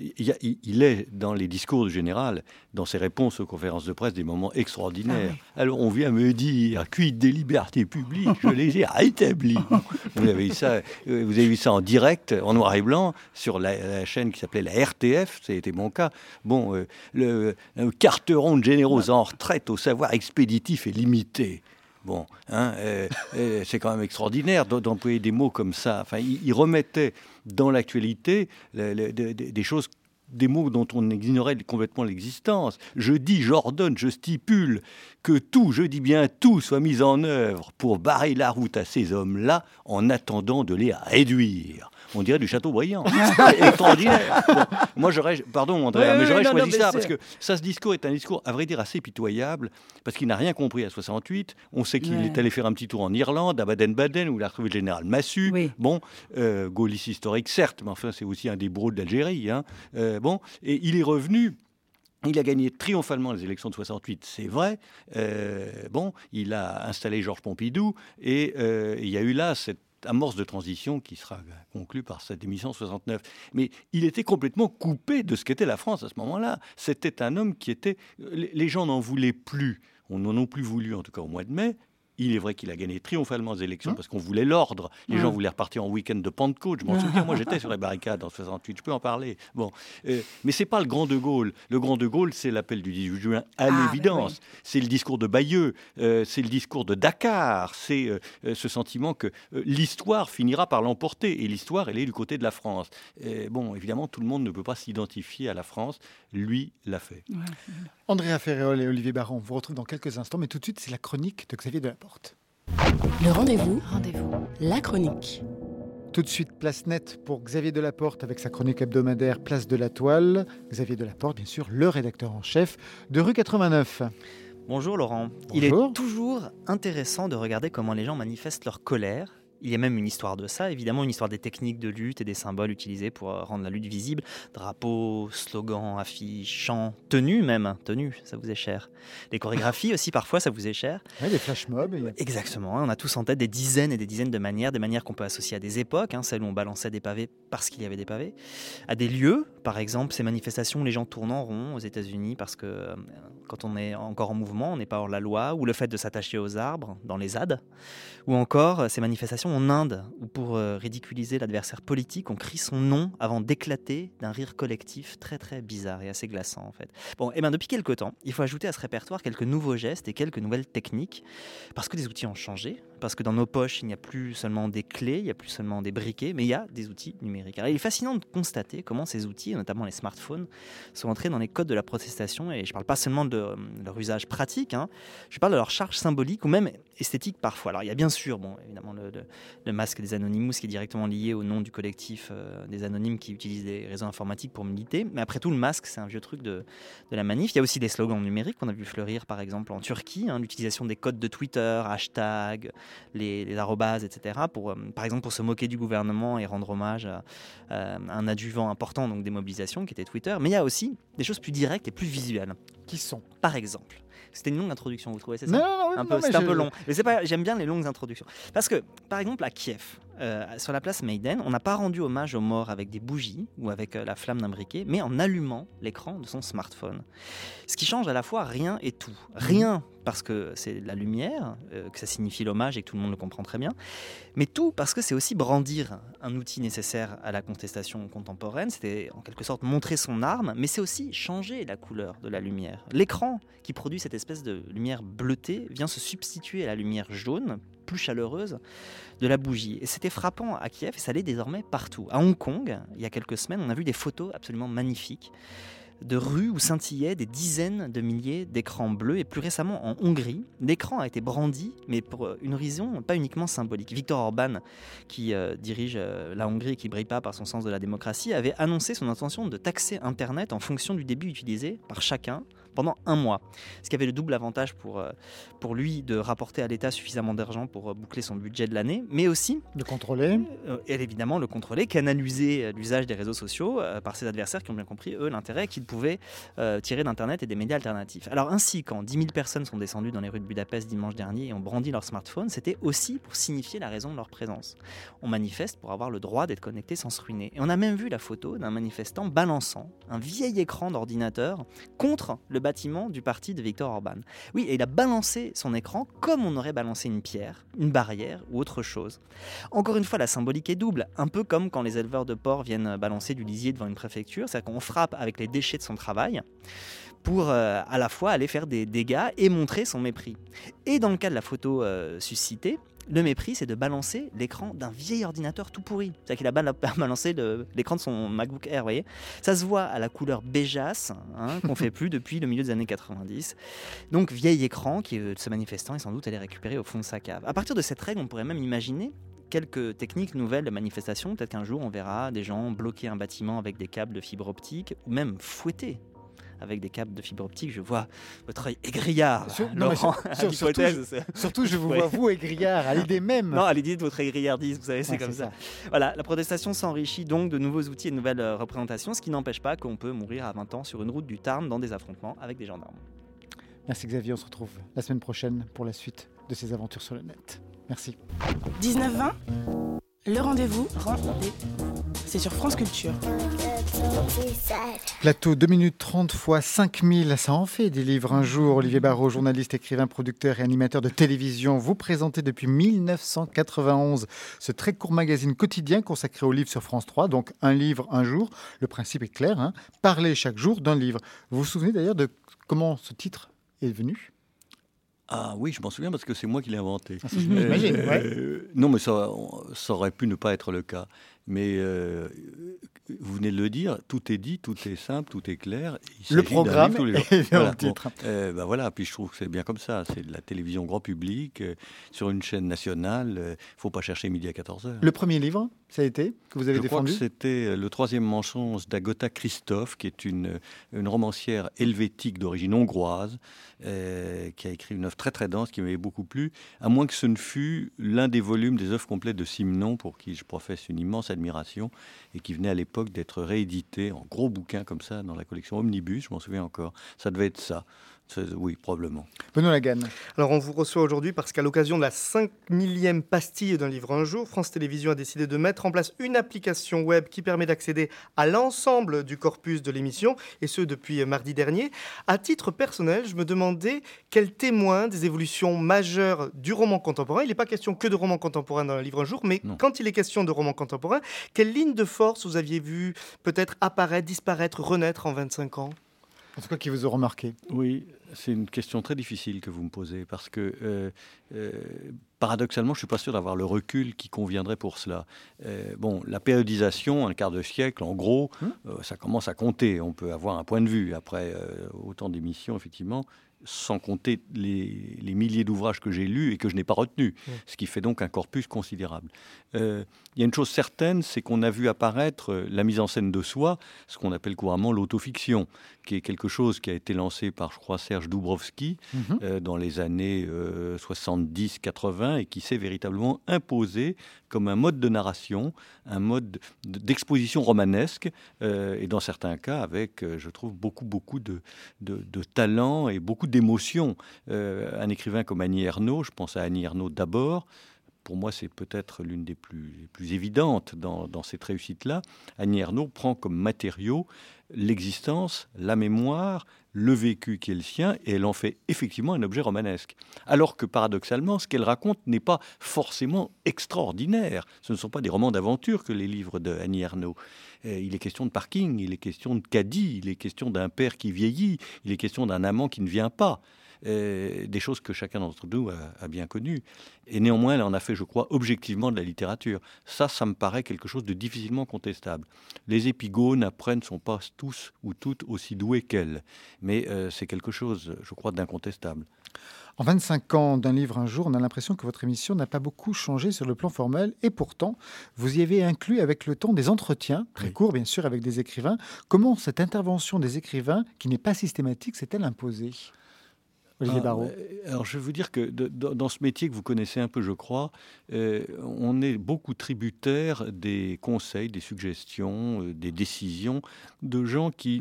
Il est dans les discours du général, dans ses réponses aux conférences de presse, des moments extraordinaires. Ah oui. Alors on vient me dire, quid des libertés publiques, je les ai rétablies. Vous avez vu ça en direct, en noir et blanc, sur la chaîne qui s'appelait la RTF, ça a été mon cas. Bon, le carteron de généraux en retraite au savoir expéditif et limité. Bon, c'est quand même extraordinaire d'employer des mots comme ça. Enfin, il remettait dans l'actualité des choses, des mots dont on ignorait complètement l'existence. Je dis, j'ordonne, je stipule que tout, je dis bien tout, soit mis en œuvre pour barrer la route à ces hommes-là en attendant de les réduire. On dirait du Chateaubriand. C'est extraordinaire. Bon, moi, pardon Andrea, mais j'aurais choisi ça parce que ce discours est un discours, à vrai dire, assez pitoyable parce qu'il n'a rien compris à 68. On sait qu'il est allé faire un petit tour en Irlande, à Baden-Baden, où il a retrouvé le général Massu. Oui. Bon, gaulliste historique, certes, mais enfin, c'est aussi un des bourreaux d'Algérie. Bon, et il est revenu. Il a gagné triomphalement les élections de 68, c'est vrai. Bon, il a installé Georges Pompidou et il y a eu là cette amorce de transition qui sera conclue par cette démission en 69. Mais il était complètement coupé de ce qu'était la France à ce moment-là. C'était un homme qui était... Les gens n'en voulaient plus. On n'en a plus voulu, en tout cas au mois de mai. Il est vrai qu'il a gagné triomphalement les élections parce qu'on voulait l'ordre. Les gens voulaient repartir en week-end de Pentecôte. Je m'en souviens, moi j'étais sur les barricades en 68, je peux en parler. Bon, mais c'est pas le Grand de Gaulle. Le Grand de Gaulle, c'est l'appel du 18 juin à l'évidence. Oui. C'est le discours de Bayeux, c'est le discours de Dakar, c'est ce sentiment que l'histoire finira par l'emporter. Et l'histoire, elle est du côté de la France. Bon, évidemment, tout le monde ne peut pas s'identifier à la France. Lui l'a fait. Ouais. Andrea Ferrol et Olivier Barraud, on vous retrouve dans quelques instants, mais tout de suite, c'est la chronique de Xavier Delaporte. Le rendez-vous, la chronique. Tout de suite, place nette pour Xavier Delaporte avec sa chronique hebdomadaire Place de la Toile. Xavier Delaporte, bien sûr, le rédacteur en chef de Rue 89. Bonjour Laurent. Bonjour. Il est toujours intéressant de regarder comment les gens manifestent leur colère Il y a même une histoire de ça, évidemment, une histoire des techniques de lutte et des symboles utilisés pour rendre la lutte visible. Drapeaux, slogans, affiches, chants, tenues même. Tenues, ça vous est cher. Les chorégraphies aussi, parfois, ça vous est cher. Oui, des flash mobs. Exactement, on a tous en tête des dizaines et des dizaines de manières qu'on peut associer à des époques, celles où on balançait des pavés parce qu'il y avait des pavés, à des lieux, par exemple, ces manifestations où les gens tournent en rond aux États-Unis parce que quand on est encore en mouvement, on n'est pas hors la loi, ou le fait de s'attacher aux arbres dans les ZAD, ou encore ces manifestations en Inde, où pour ridiculiser l'adversaire politique, on crie son nom avant d'éclater d'un rire collectif très très bizarre et assez glaçant en fait. Bon, et bien depuis quelques temps, il faut ajouter à ce répertoire quelques nouveaux gestes et quelques nouvelles techniques, parce que les outils ont changé, parce que dans nos poches, il n'y a plus seulement des clés, il n'y a plus seulement des briquets, mais il y a des outils numériques. Alors, il est fascinant de constater comment ces outils, notamment les smartphones, sont entrés dans les codes de la protestation, et je ne parle pas seulement de leur usage pratique, je parle de leur charge symbolique ou même esthétique parfois. Alors il y a bien sûr, évidemment, le masque des Anonymous qui est directement lié au nom du collectif des anonymes qui utilisent des réseaux informatiques pour militer, mais après tout, le masque, c'est un vieux truc de la manif. Il y a aussi des slogans numériques qu'on a vu fleurir, par exemple, en Turquie, l'utilisation des codes de Twitter, hashtags, les arrobases, etc., pour, par exemple, pour se moquer du gouvernement et rendre hommage à un adjuvant important donc des mobilisations qui était Twitter. Mais il y a aussi des choses plus directes et plus visuelles. Qui sont ? Par exemple, c'était une longue introduction, vous trouvez, c'est ça ? Non, c'est un peu long. Mais c'est pas, j'aime bien les longues introductions. Parce que, par exemple, à Kiev, sur la place Maïdan, on n'a pas rendu hommage aux morts avec des bougies ou avec la flamme d'un briquet, mais en allumant l'écran de son smartphone. Ce qui change à la fois rien et tout. Rien parce que c'est la lumière, que ça signifie l'hommage et que tout le monde le comprend très bien, mais tout parce que c'est aussi brandir un outil nécessaire à la contestation contemporaine, c'était en quelque sorte montrer son arme, mais c'est aussi changer la couleur de la lumière. L'écran qui produit cette espèce de lumière bleutée vient se substituer à la lumière jaune, plus chaleureuse, de la bougie. Et c'était frappant à Kiev et ça l'est désormais partout. À Hong Kong, il y a quelques semaines, on a vu des photos absolument magnifiques de rues où scintillaient des dizaines de milliers d'écrans bleus. Et plus récemment, en Hongrie, l'écran a été brandi, mais pour une raison pas uniquement symbolique. Viktor Orban, qui dirige la Hongrie et qui ne brille pas par son sens de la démocratie, avait annoncé son intention de taxer Internet en fonction du débit utilisé par chacun pendant 1 mois. Ce qui avait le double avantage pour lui de rapporter à l'État suffisamment d'argent pour boucler son budget de l'année, mais aussi de contrôler. Et évidemment, le contrôler, canaliser l'usage des réseaux sociaux par ses adversaires qui ont bien compris, eux, l'intérêt qu'ils pouvaient tirer d'Internet et des médias alternatifs. Alors ainsi, quand 10 000 personnes sont descendues dans les rues de Budapest dimanche dernier et ont brandi leur smartphone, c'était aussi pour signifier la raison de leur présence. On manifeste pour avoir le droit d'être connecté sans se ruiner. Et on a même vu la photo d'un manifestant balançant un vieil écran d'ordinateur contre le bâtiment du parti de Viktor Orban. Oui, et il a balancé son écran comme on aurait balancé une pierre, une barrière ou autre chose. Encore une fois, la symbolique est double, un peu comme quand les éleveurs de porcs viennent balancer du lisier devant une préfecture, c'est-à-dire qu'on frappe avec les déchets de son travail pour à la fois aller faire des dégâts et montrer son mépris. Et dans le cas de la photo suscitée, le mépris, c'est de balancer l'écran d'un vieil ordinateur tout pourri. C'est-à-dire qu'il a balancé l'écran de son MacBook Air, vous voyez. Ça se voit à la couleur béjasse, qu'on ne fait plus depuis le milieu des années 90. Donc, vieil écran qui, ce manifestant, est sans doute allé récupérer au fond de sa cave. À partir de cette règle, on pourrait même imaginer quelques techniques nouvelles de manifestation. Peut-être qu'un jour, on verra des gens bloquer un bâtiment avec des câbles de fibre optique, ou même fouetter avec des câbles de fibre optique. Je vois votre œil égrillard, Laurent. Surtout, je vous vois, vous, égrillard, à l'idée même. Non, à l'idée de votre égrillardise, vous savez, c'est comme ça. Voilà, la protestation s'enrichit donc de nouveaux outils et de nouvelles représentations, ce qui n'empêche pas qu'on peut mourir à 20 ans sur une route du Tarn dans des affrontements avec des gendarmes. Merci Xavier, on se retrouve la semaine prochaine pour la suite de ces aventures sur le net. Merci. 19-20, le rendez-vous, c'est sur France Culture. Plateau 2 minutes 30 x 5000, ça en fait des livres un jour. Olivier Barraud, journaliste, écrivain, producteur et animateur de télévision, vous présentez depuis 1991 ce très court magazine quotidien consacré aux livres sur France 3, donc un livre un jour. Le principe est clair, parler chaque jour d'un livre. Vous vous souvenez d'ailleurs de comment ce titre est venu ? Ah oui, je m'en souviens parce que c'est moi qui l'ai inventé. J'imagine, ouais. Non, mais ça aurait pu ne pas être le cas. Mais vous venez de le dire, tout est dit, tout est simple, tout est clair. Le programme est voilà, en titre. Voilà, puis je trouve que c'est bien comme ça. C'est de la télévision grand public, sur une chaîne nationale. Il ne faut pas chercher midi à 14h. Le premier livre, ça a été, que vous avez défendu ? Je crois que c'était Le troisième mensonge d'Agota Christophe, qui est une romancière helvétique d'origine hongroise, qui a écrit une œuvre très très dense, qui m'avait beaucoup plu, à moins que ce ne fût l'un des volumes des œuvres complètes de Simenon, pour qui je professe une immense admiration, et qui venait à l'époque d'être réédité en gros bouquin comme ça dans la collection Omnibus, je m'en souviens encore. Ça devait être ça. Oui, probablement. Benoît Lagan. Alors, on vous reçoit aujourd'hui parce qu'à l'occasion de la 5000e pastille d'un livre un jour, France Télévisions a décidé de mettre en place une application web qui permet d'accéder à l'ensemble du corpus de l'émission, et ce depuis mardi dernier. À titre personnel, je me demandais quel témoin des évolutions majeures du roman contemporain. Il n'est pas question que de roman contemporain dans le livre un jour, mais quand il est question de roman contemporain, quelle ligne de force vous aviez vu peut-être apparaître, disparaître, renaître en 25 ans ? En tout cas, qui vous a remarqué ? Oui, c'est une question très difficile que vous me posez, parce que paradoxalement, je ne suis pas sûr d'avoir le recul qui conviendrait pour cela. La périodisation, un quart de siècle, en gros, ça commence à compter. On peut avoir un point de vue après autant d'émissions, effectivement, sans compter les milliers d'ouvrages que j'ai lus et que je n'ai pas retenus, ce qui fait donc un corpus considérable. Il y a une chose certaine, c'est qu'on a vu apparaître la mise en scène de soi, ce qu'on appelle couramment l'autofiction, qui est quelque chose qui a été lancé par, je crois, Serge Doubrovski dans les années 70-80 et qui s'est véritablement imposé comme un mode de narration, un mode d'exposition romanesque, et dans certains cas avec, je trouve, beaucoup de talent et beaucoup d'émotions. Un écrivain comme Annie Ernaux, je pense à Annie Ernaux d'abord, pour moi c'est peut-être l'une des plus évidentes dans cette réussite-là. Annie Ernaux prend comme matériau l'existence, la mémoire, le vécu qui est le sien, et elle en fait effectivement un objet romanesque. Alors que paradoxalement, ce qu'elle raconte n'est pas forcément extraordinaire. Ce ne sont pas des romans d'aventure que les livres de Annie Ernaux. Il est question de parking, il est question de caddie, il est question d'un père qui vieillit, il est question d'un amant qui ne vient pas. Des choses que chacun d'entre nous a bien connues. Et néanmoins, elle en a fait, je crois, objectivement de la littérature. Ça me paraît quelque chose de difficilement contestable. Les épigones, après, ne sont pas tous ou toutes aussi doués qu'elle. Mais c'est quelque chose, je crois, d'incontestable. En 25 ans d'un livre un jour, on a l'impression que votre émission n'a pas beaucoup changé sur le plan formel. Et pourtant, vous y avez inclus avec le temps des entretiens, très courts bien sûr, avec des écrivains. Comment cette intervention des écrivains, qui n'est pas systématique, s'est-elle imposée ? Olivier Barraud. Alors je veux vous dire que dans ce métier que vous connaissez un peu, je crois, on est beaucoup tributaire des conseils, des suggestions, des décisions de gens qui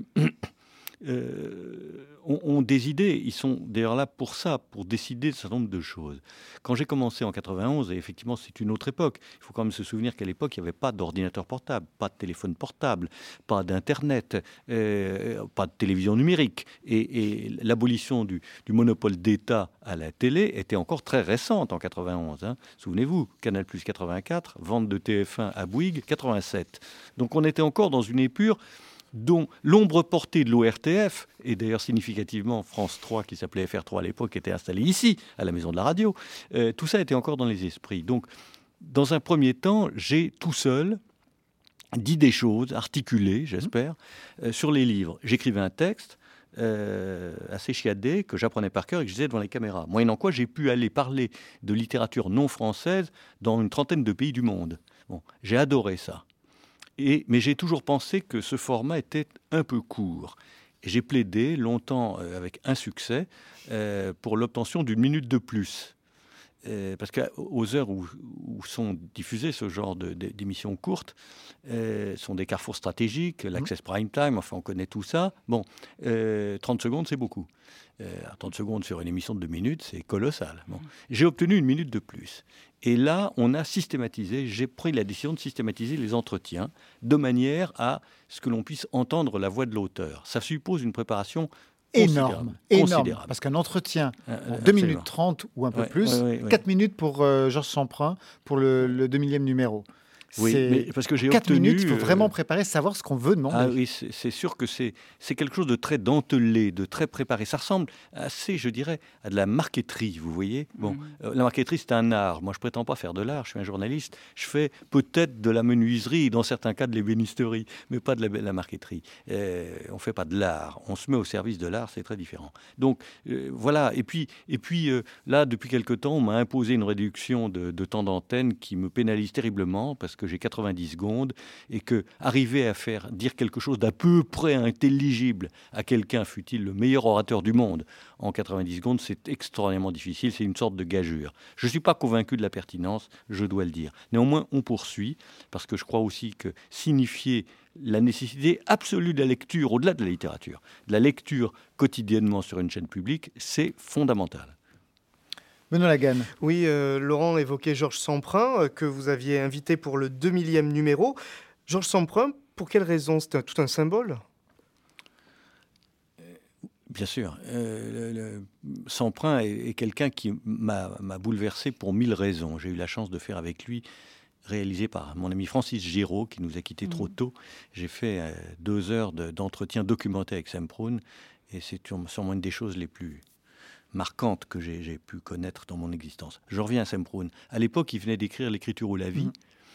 ont des idées. Ils sont d'ailleurs là pour ça, pour décider d'un certain nombre de choses. Quand j'ai commencé en 91, et effectivement c'est une autre époque, il faut quand même se souvenir qu'à l'époque il n'y avait pas d'ordinateur portable, pas de téléphone portable, pas d'internet, pas de télévision numérique, et l'abolition du monopole d'État à la télé était encore très récente en 91. Souvenez-vous, Canal+ 84, vente de TF1 à Bouygues 87. Donc on était encore dans une épure dont l'ombre portée de l'ORTF, et d'ailleurs significativement France 3, qui s'appelait FR3 à l'époque, était installée ici, à la Maison de la Radio, tout ça était encore dans les esprits. Donc, dans un premier temps, j'ai tout seul dit des choses, articulées, j'espère, sur les livres. J'écrivais un texte assez chiadé, que j'apprenais par cœur et que je disais devant les caméras. Moyennant quoi, j'ai pu aller parler de littérature non française dans une trentaine de pays du monde. Bon, j'ai adoré ça. Mais j'ai toujours pensé que ce format était un peu court. Et j'ai plaidé longtemps, avec insuccès, pour l'obtention d'une minute de plus. Parce qu'aux heures où sont diffusées ce genre d'émissions courtes, sont des carrefours stratégiques, l'Access Prime Time, enfin on connaît tout ça. Bon, 30 secondes, c'est beaucoup. 30 secondes sur une émission de 2 minutes, c'est colossal. Bon. J'ai obtenu une minute de plus. Et là, on a systématisé, j'ai pris la décision de systématiser les entretiens de manière à ce que l'on puisse entendre la voix de l'auteur. Ça suppose une préparation énorme, parce qu'un entretien en 2 minutes 30 ou un peu plus, 4 minutes pour Georges Samprin pour le 2000e numéro. Oui, mais parce que j'ai 4 obtenu... minutes, il faut vraiment préparer, savoir ce qu'on veut demander. Ah oui, c'est sûr que c'est quelque chose de très dentelé, de très préparé. Ça ressemble assez, je dirais, à de la marqueterie, vous voyez. Bon, la marqueterie, c'est un art. Moi, je prétends pas faire de l'art, je suis un journaliste. Je fais peut-être de la menuiserie, dans certains cas de l'ébénisterie, mais pas de la marqueterie. On fait pas de l'art, on se met au service de l'art, c'est très différent. Donc, voilà. Et puis là, depuis quelque temps, on m'a imposé une réduction de temps d'antenne qui me pénalise terriblement, parce que j'ai 90 secondes et que arriver à faire dire quelque chose d'à peu près intelligible à quelqu'un, fût-il le meilleur orateur du monde, en 90 secondes, c'est extraordinairement difficile, c'est une sorte de gageure. Je ne suis pas convaincu de la pertinence, je dois le dire. Néanmoins, on poursuit, parce que je crois aussi que signifier la nécessité absolue de la lecture, au-delà de la littérature, de la lecture quotidiennement sur une chaîne publique, c'est fondamental. Benoît Lagan. Oui, Laurent évoquait Georges Semprin, que vous aviez invité pour le 2000e numéro. Georges Semprin, pour quelle raison? C'est tout un symbole? Bien sûr. Semprin est quelqu'un qui m'a bouleversé pour 1000 raisons. J'ai eu la chance de faire avec lui, réalisé par mon ami Francis Giraud, qui nous a quittés trop tôt. J'ai fait 2 heures d'entretien documenté avec Semprún, et c'est sûrement une des choses les plus marquante que j'ai pu connaître dans mon existence. Je reviens à Semprún. À l'époque, il venait d'écrire L'écriture ou la vie,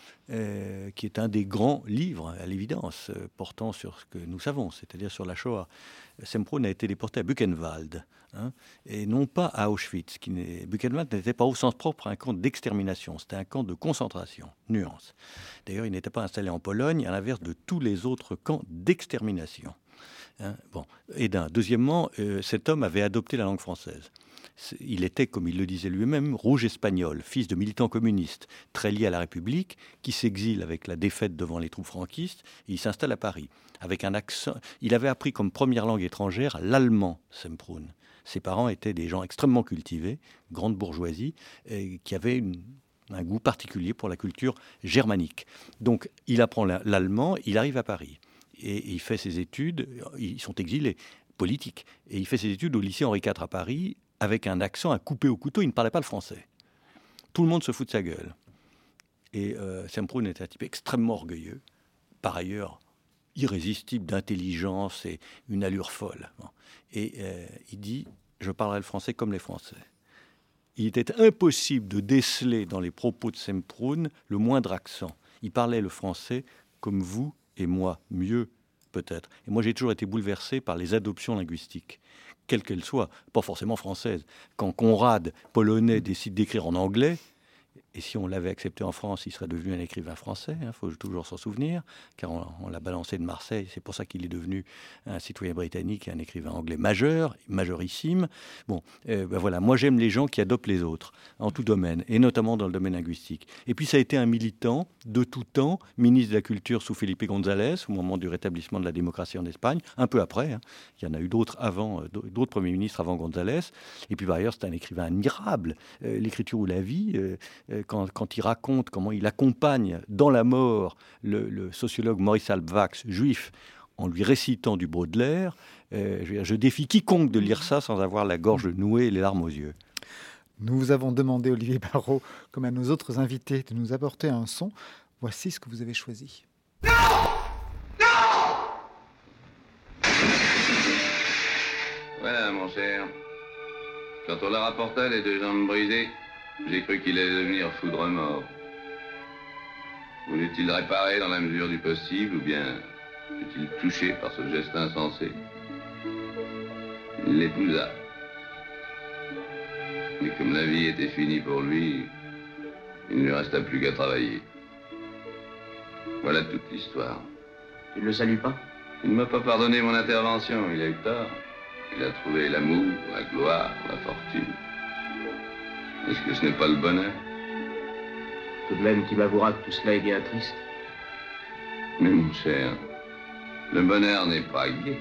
qui est un des grands livres, à l'évidence, portant sur ce que nous savons, c'est-à-dire sur la Shoah. Semprún a été déporté à Buchenwald, et non pas à Auschwitz. Buchenwald n'était pas au sens propre un camp d'extermination, c'était un camp de concentration, nuance. D'ailleurs, il n'était pas installé en Pologne, à l'inverse de tous les autres camps d'extermination. Bon. Et deuxièmement, cet homme avait adopté la langue française. Il était, comme il le disait lui-même, rouge espagnol, fils de militants communistes, très lié à la République, qui s'exile avec la défaite devant les troupes franquistes, et il s'installe à Paris. Avec un accent, il avait appris comme première langue étrangère l'allemand, Semprún. Ses parents étaient des gens extrêmement cultivés, grande bourgeoisie, qui avaient un goût particulier pour la culture germanique. Donc, il apprend l'allemand, il arrive à Paris. Et il fait ses études, ils sont exilés, politiques, et il fait ses études au lycée Henri IV à Paris, avec un accent à couper au couteau, il ne parlait pas le français. Tout le monde se fout de sa gueule. Et Semprún était un type extrêmement orgueilleux, par ailleurs irrésistible d'intelligence et une allure folle. Et il dit, je parlerai le français comme les Français. Il était impossible de déceler dans les propos de Semprún le moindre accent. Il parlait le français comme vous et moi, mieux peut-être. Et moi, j'ai toujours été bouleversé par les adoptions linguistiques, quelles qu'elles soient, pas forcément françaises. Quand Conrad, polonais, décide d'écrire en anglais, et si on l'avait accepté en France, il serait devenu un écrivain français, faut toujours s'en souvenir, car on l'a balancé de Marseille, c'est pour ça qu'il est devenu un citoyen britannique et un écrivain anglais majorissime. Bon, voilà, moi j'aime les gens qui adoptent les autres, en tout domaine, et notamment dans le domaine linguistique. Et puis ça a été un militant de tout temps, ministre de la Culture sous Felipe González, au moment du rétablissement de la démocratie en Espagne, un peu après, il y en a eu d'autres avant, d'autres premiers ministres avant González, et puis par ailleurs c'est un écrivain admirable, L'écriture ou la vie, quand il raconte comment il accompagne dans la mort le sociologue Maurice Halbwachs, juif, en lui récitant du Baudelaire, je défie quiconque de lire ça sans avoir la gorge nouée et les larmes aux yeux. Nous vous avons demandé, Olivier Barraud, comme à nos autres invités, de nous apporter un son. Voici ce que vous avez choisi. Non! Voilà, mon cher. Quand on leur apporta les 2 jambes brisées, j'ai cru qu'il allait devenir foudre mort. Voulait-il réparer dans la mesure du possible, ou bien fut-il touché par ce geste insensé? Il l'épousa. Mais comme la vie était finie pour lui, il ne lui resta plus qu'à travailler. Voilà toute l'histoire. Tu ne le salues pas? Il ne m'a pas pardonné mon intervention, il a eu tort. Il a trouvé l'amour, la gloire, la fortune. Est-ce que ce n'est pas le bonheur? Tout de même, tu m'avoueras que tout cela est bien triste. Mais mon cher, le bonheur n'est pas gai.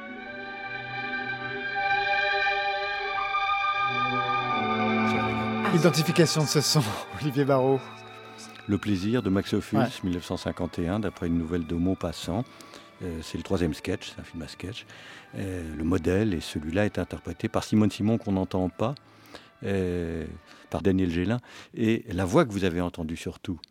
Identification de ce son, Olivier Barraud. Le plaisir de Max Ophüls, Ouais. 1951, d'après une nouvelle de Maupassant. C'est le 3e sketch, c'est un film à sketch. Le modèle, et celui-là est interprété par Simone Simon, qu'on n'entend pas, par Daniel Gélin. Et la voix que vous avez entendue surtout,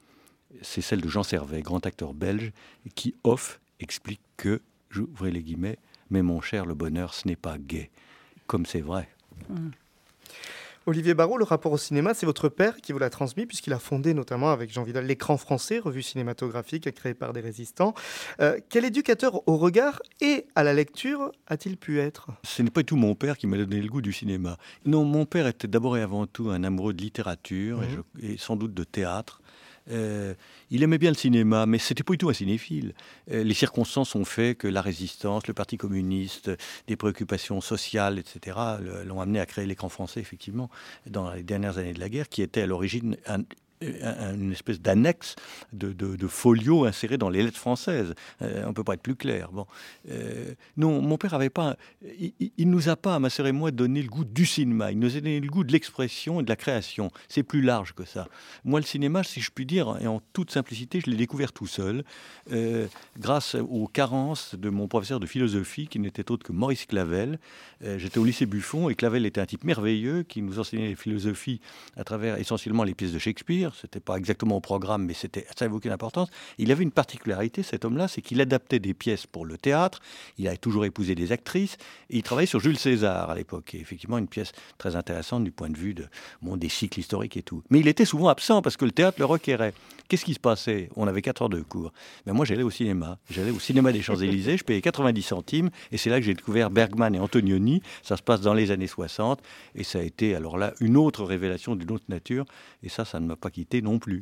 c'est celle de Jean Servet, grand acteur belge, qui, off, explique que, j'ouvrais les guillemets, « Mais mon cher, le bonheur, ce n'est pas gai », comme c'est vrai. Olivier Barrault, le rapport au cinéma, c'est votre père qui vous l'a transmis, puisqu'il a fondé notamment avec Jean Vidal l'Écran français, revue cinématographique créée par des résistants. Quel éducateur au regard et à la lecture a-t-il pu être ? Ce n'est pas du tout mon père qui m'a donné le goût du cinéma. Non, mon père était d'abord et avant tout un amoureux de littérature et sans doute de théâtre. Il aimait bien le cinéma, mais c'était pas du tout un cinéphile. Les circonstances ont fait que la résistance, le Parti communiste, des préoccupations sociales, etc., l'ont amené à créer l'Écran français, effectivement, dans les dernières années de la guerre, qui était à l'origine une espèce d'annexe de folio inséré dans les lettres françaises. On ne peut pas être plus clair. Bon. Non, mon père avait pas... Il nous a pas, ma sœur et moi, donné le goût du cinéma. Il nous a donné le goût de l'expression et de la création. C'est plus large que ça. Moi, le cinéma, si je puis dire, et en toute simplicité, je l'ai découvert tout seul, grâce aux carences de mon professeur de philosophie, qui n'était autre que Maurice Clavel. J'étais au lycée Buffon, et Clavel était un type merveilleux, qui nous enseignait la philosophie à travers essentiellement les pièces de Shakespeare. C'était pas exactement au programme, mais ça n'avait aucune importance. Il avait une particularité, cet homme-là, c'est qu'il adaptait des pièces pour le théâtre. Il avait toujours épousé des actrices et il travaillait sur Jules César à l'époque. Et effectivement, une pièce très intéressante du point de vue des cycles historiques et tout. Mais il était souvent absent parce que le théâtre le requérait. Qu'est-ce qui se passait ? On avait 4 heures de cours. Mais moi, j'allais au cinéma. J'allais au cinéma des Champs-Élysées. Je payais 90 centimes et c'est là que j'ai découvert Bergman et Antonioni. Ça se passe dans les années 60 et ça a été alors là une autre révélation d'une autre nature. Et ça ne m'a pas quitté non plus.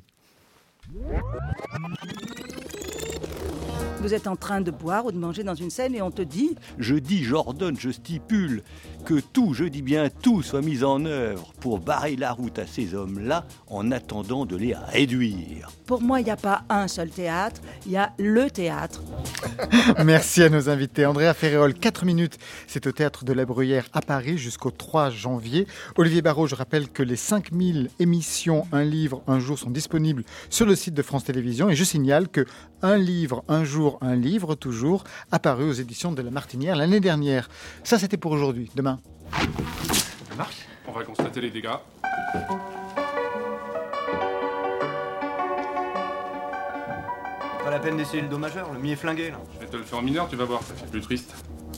Vous êtes en train de boire ou de manger dans une scène et on te dit... Je dis, j'ordonne, je stipule que tout, je dis bien tout, soit mis en œuvre pour barrer la route à ces hommes-là en attendant de les réduire. Pour moi, il n'y a pas un seul théâtre, il y a le théâtre. Merci à nos invités. Andrea Ferréol, 4 minutes, c'est au Théâtre de la Bruyère à Paris jusqu'au 3 janvier. Olivier Barrault, je rappelle que les 5000 émissions Un livre, un jour sont disponibles sur le site de France Télévisions. Et je signale que Un livre, un jour, un livre, toujours, apparu aux éditions de La Martinière l'année dernière. Ça, c'était pour aujourd'hui. Demain. Ça marche. On va constater les dégâts. Pas la peine d'essayer le do majeur, le mi est flingué là. Je vais te le faire en mineur, tu vas voir, ça fait plus triste.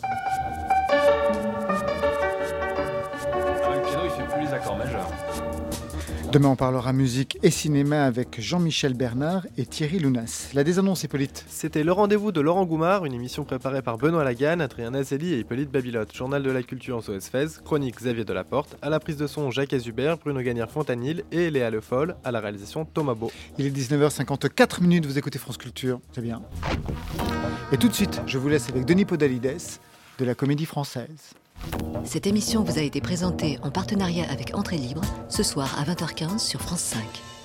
Le piano il fait plus les accords majeurs. Demain, on parlera musique et cinéma avec Jean-Michel Bernard et Thierry Lounas. La désannonce, Hippolyte. C'était Le Rendez-vous de Laurent Goumard, une émission préparée par Benoît Laganne, Adrien Azeli et Hippolyte Babilotte. Journal de la culture SOS Fez, chronique Xavier Delaporte, à la prise de son Jacques Azubert, Bruno Gagnère-Fontanil et Léa Le Foll, à la réalisation Thomas Beau. Il est 19h54, vous écoutez France Culture, c'est bien. Et tout de suite, je vous laisse avec Denis Podalides de la Comédie Française. Cette émission vous a été présentée en partenariat avec Entrée Libre, ce soir à 20h15 sur France 5.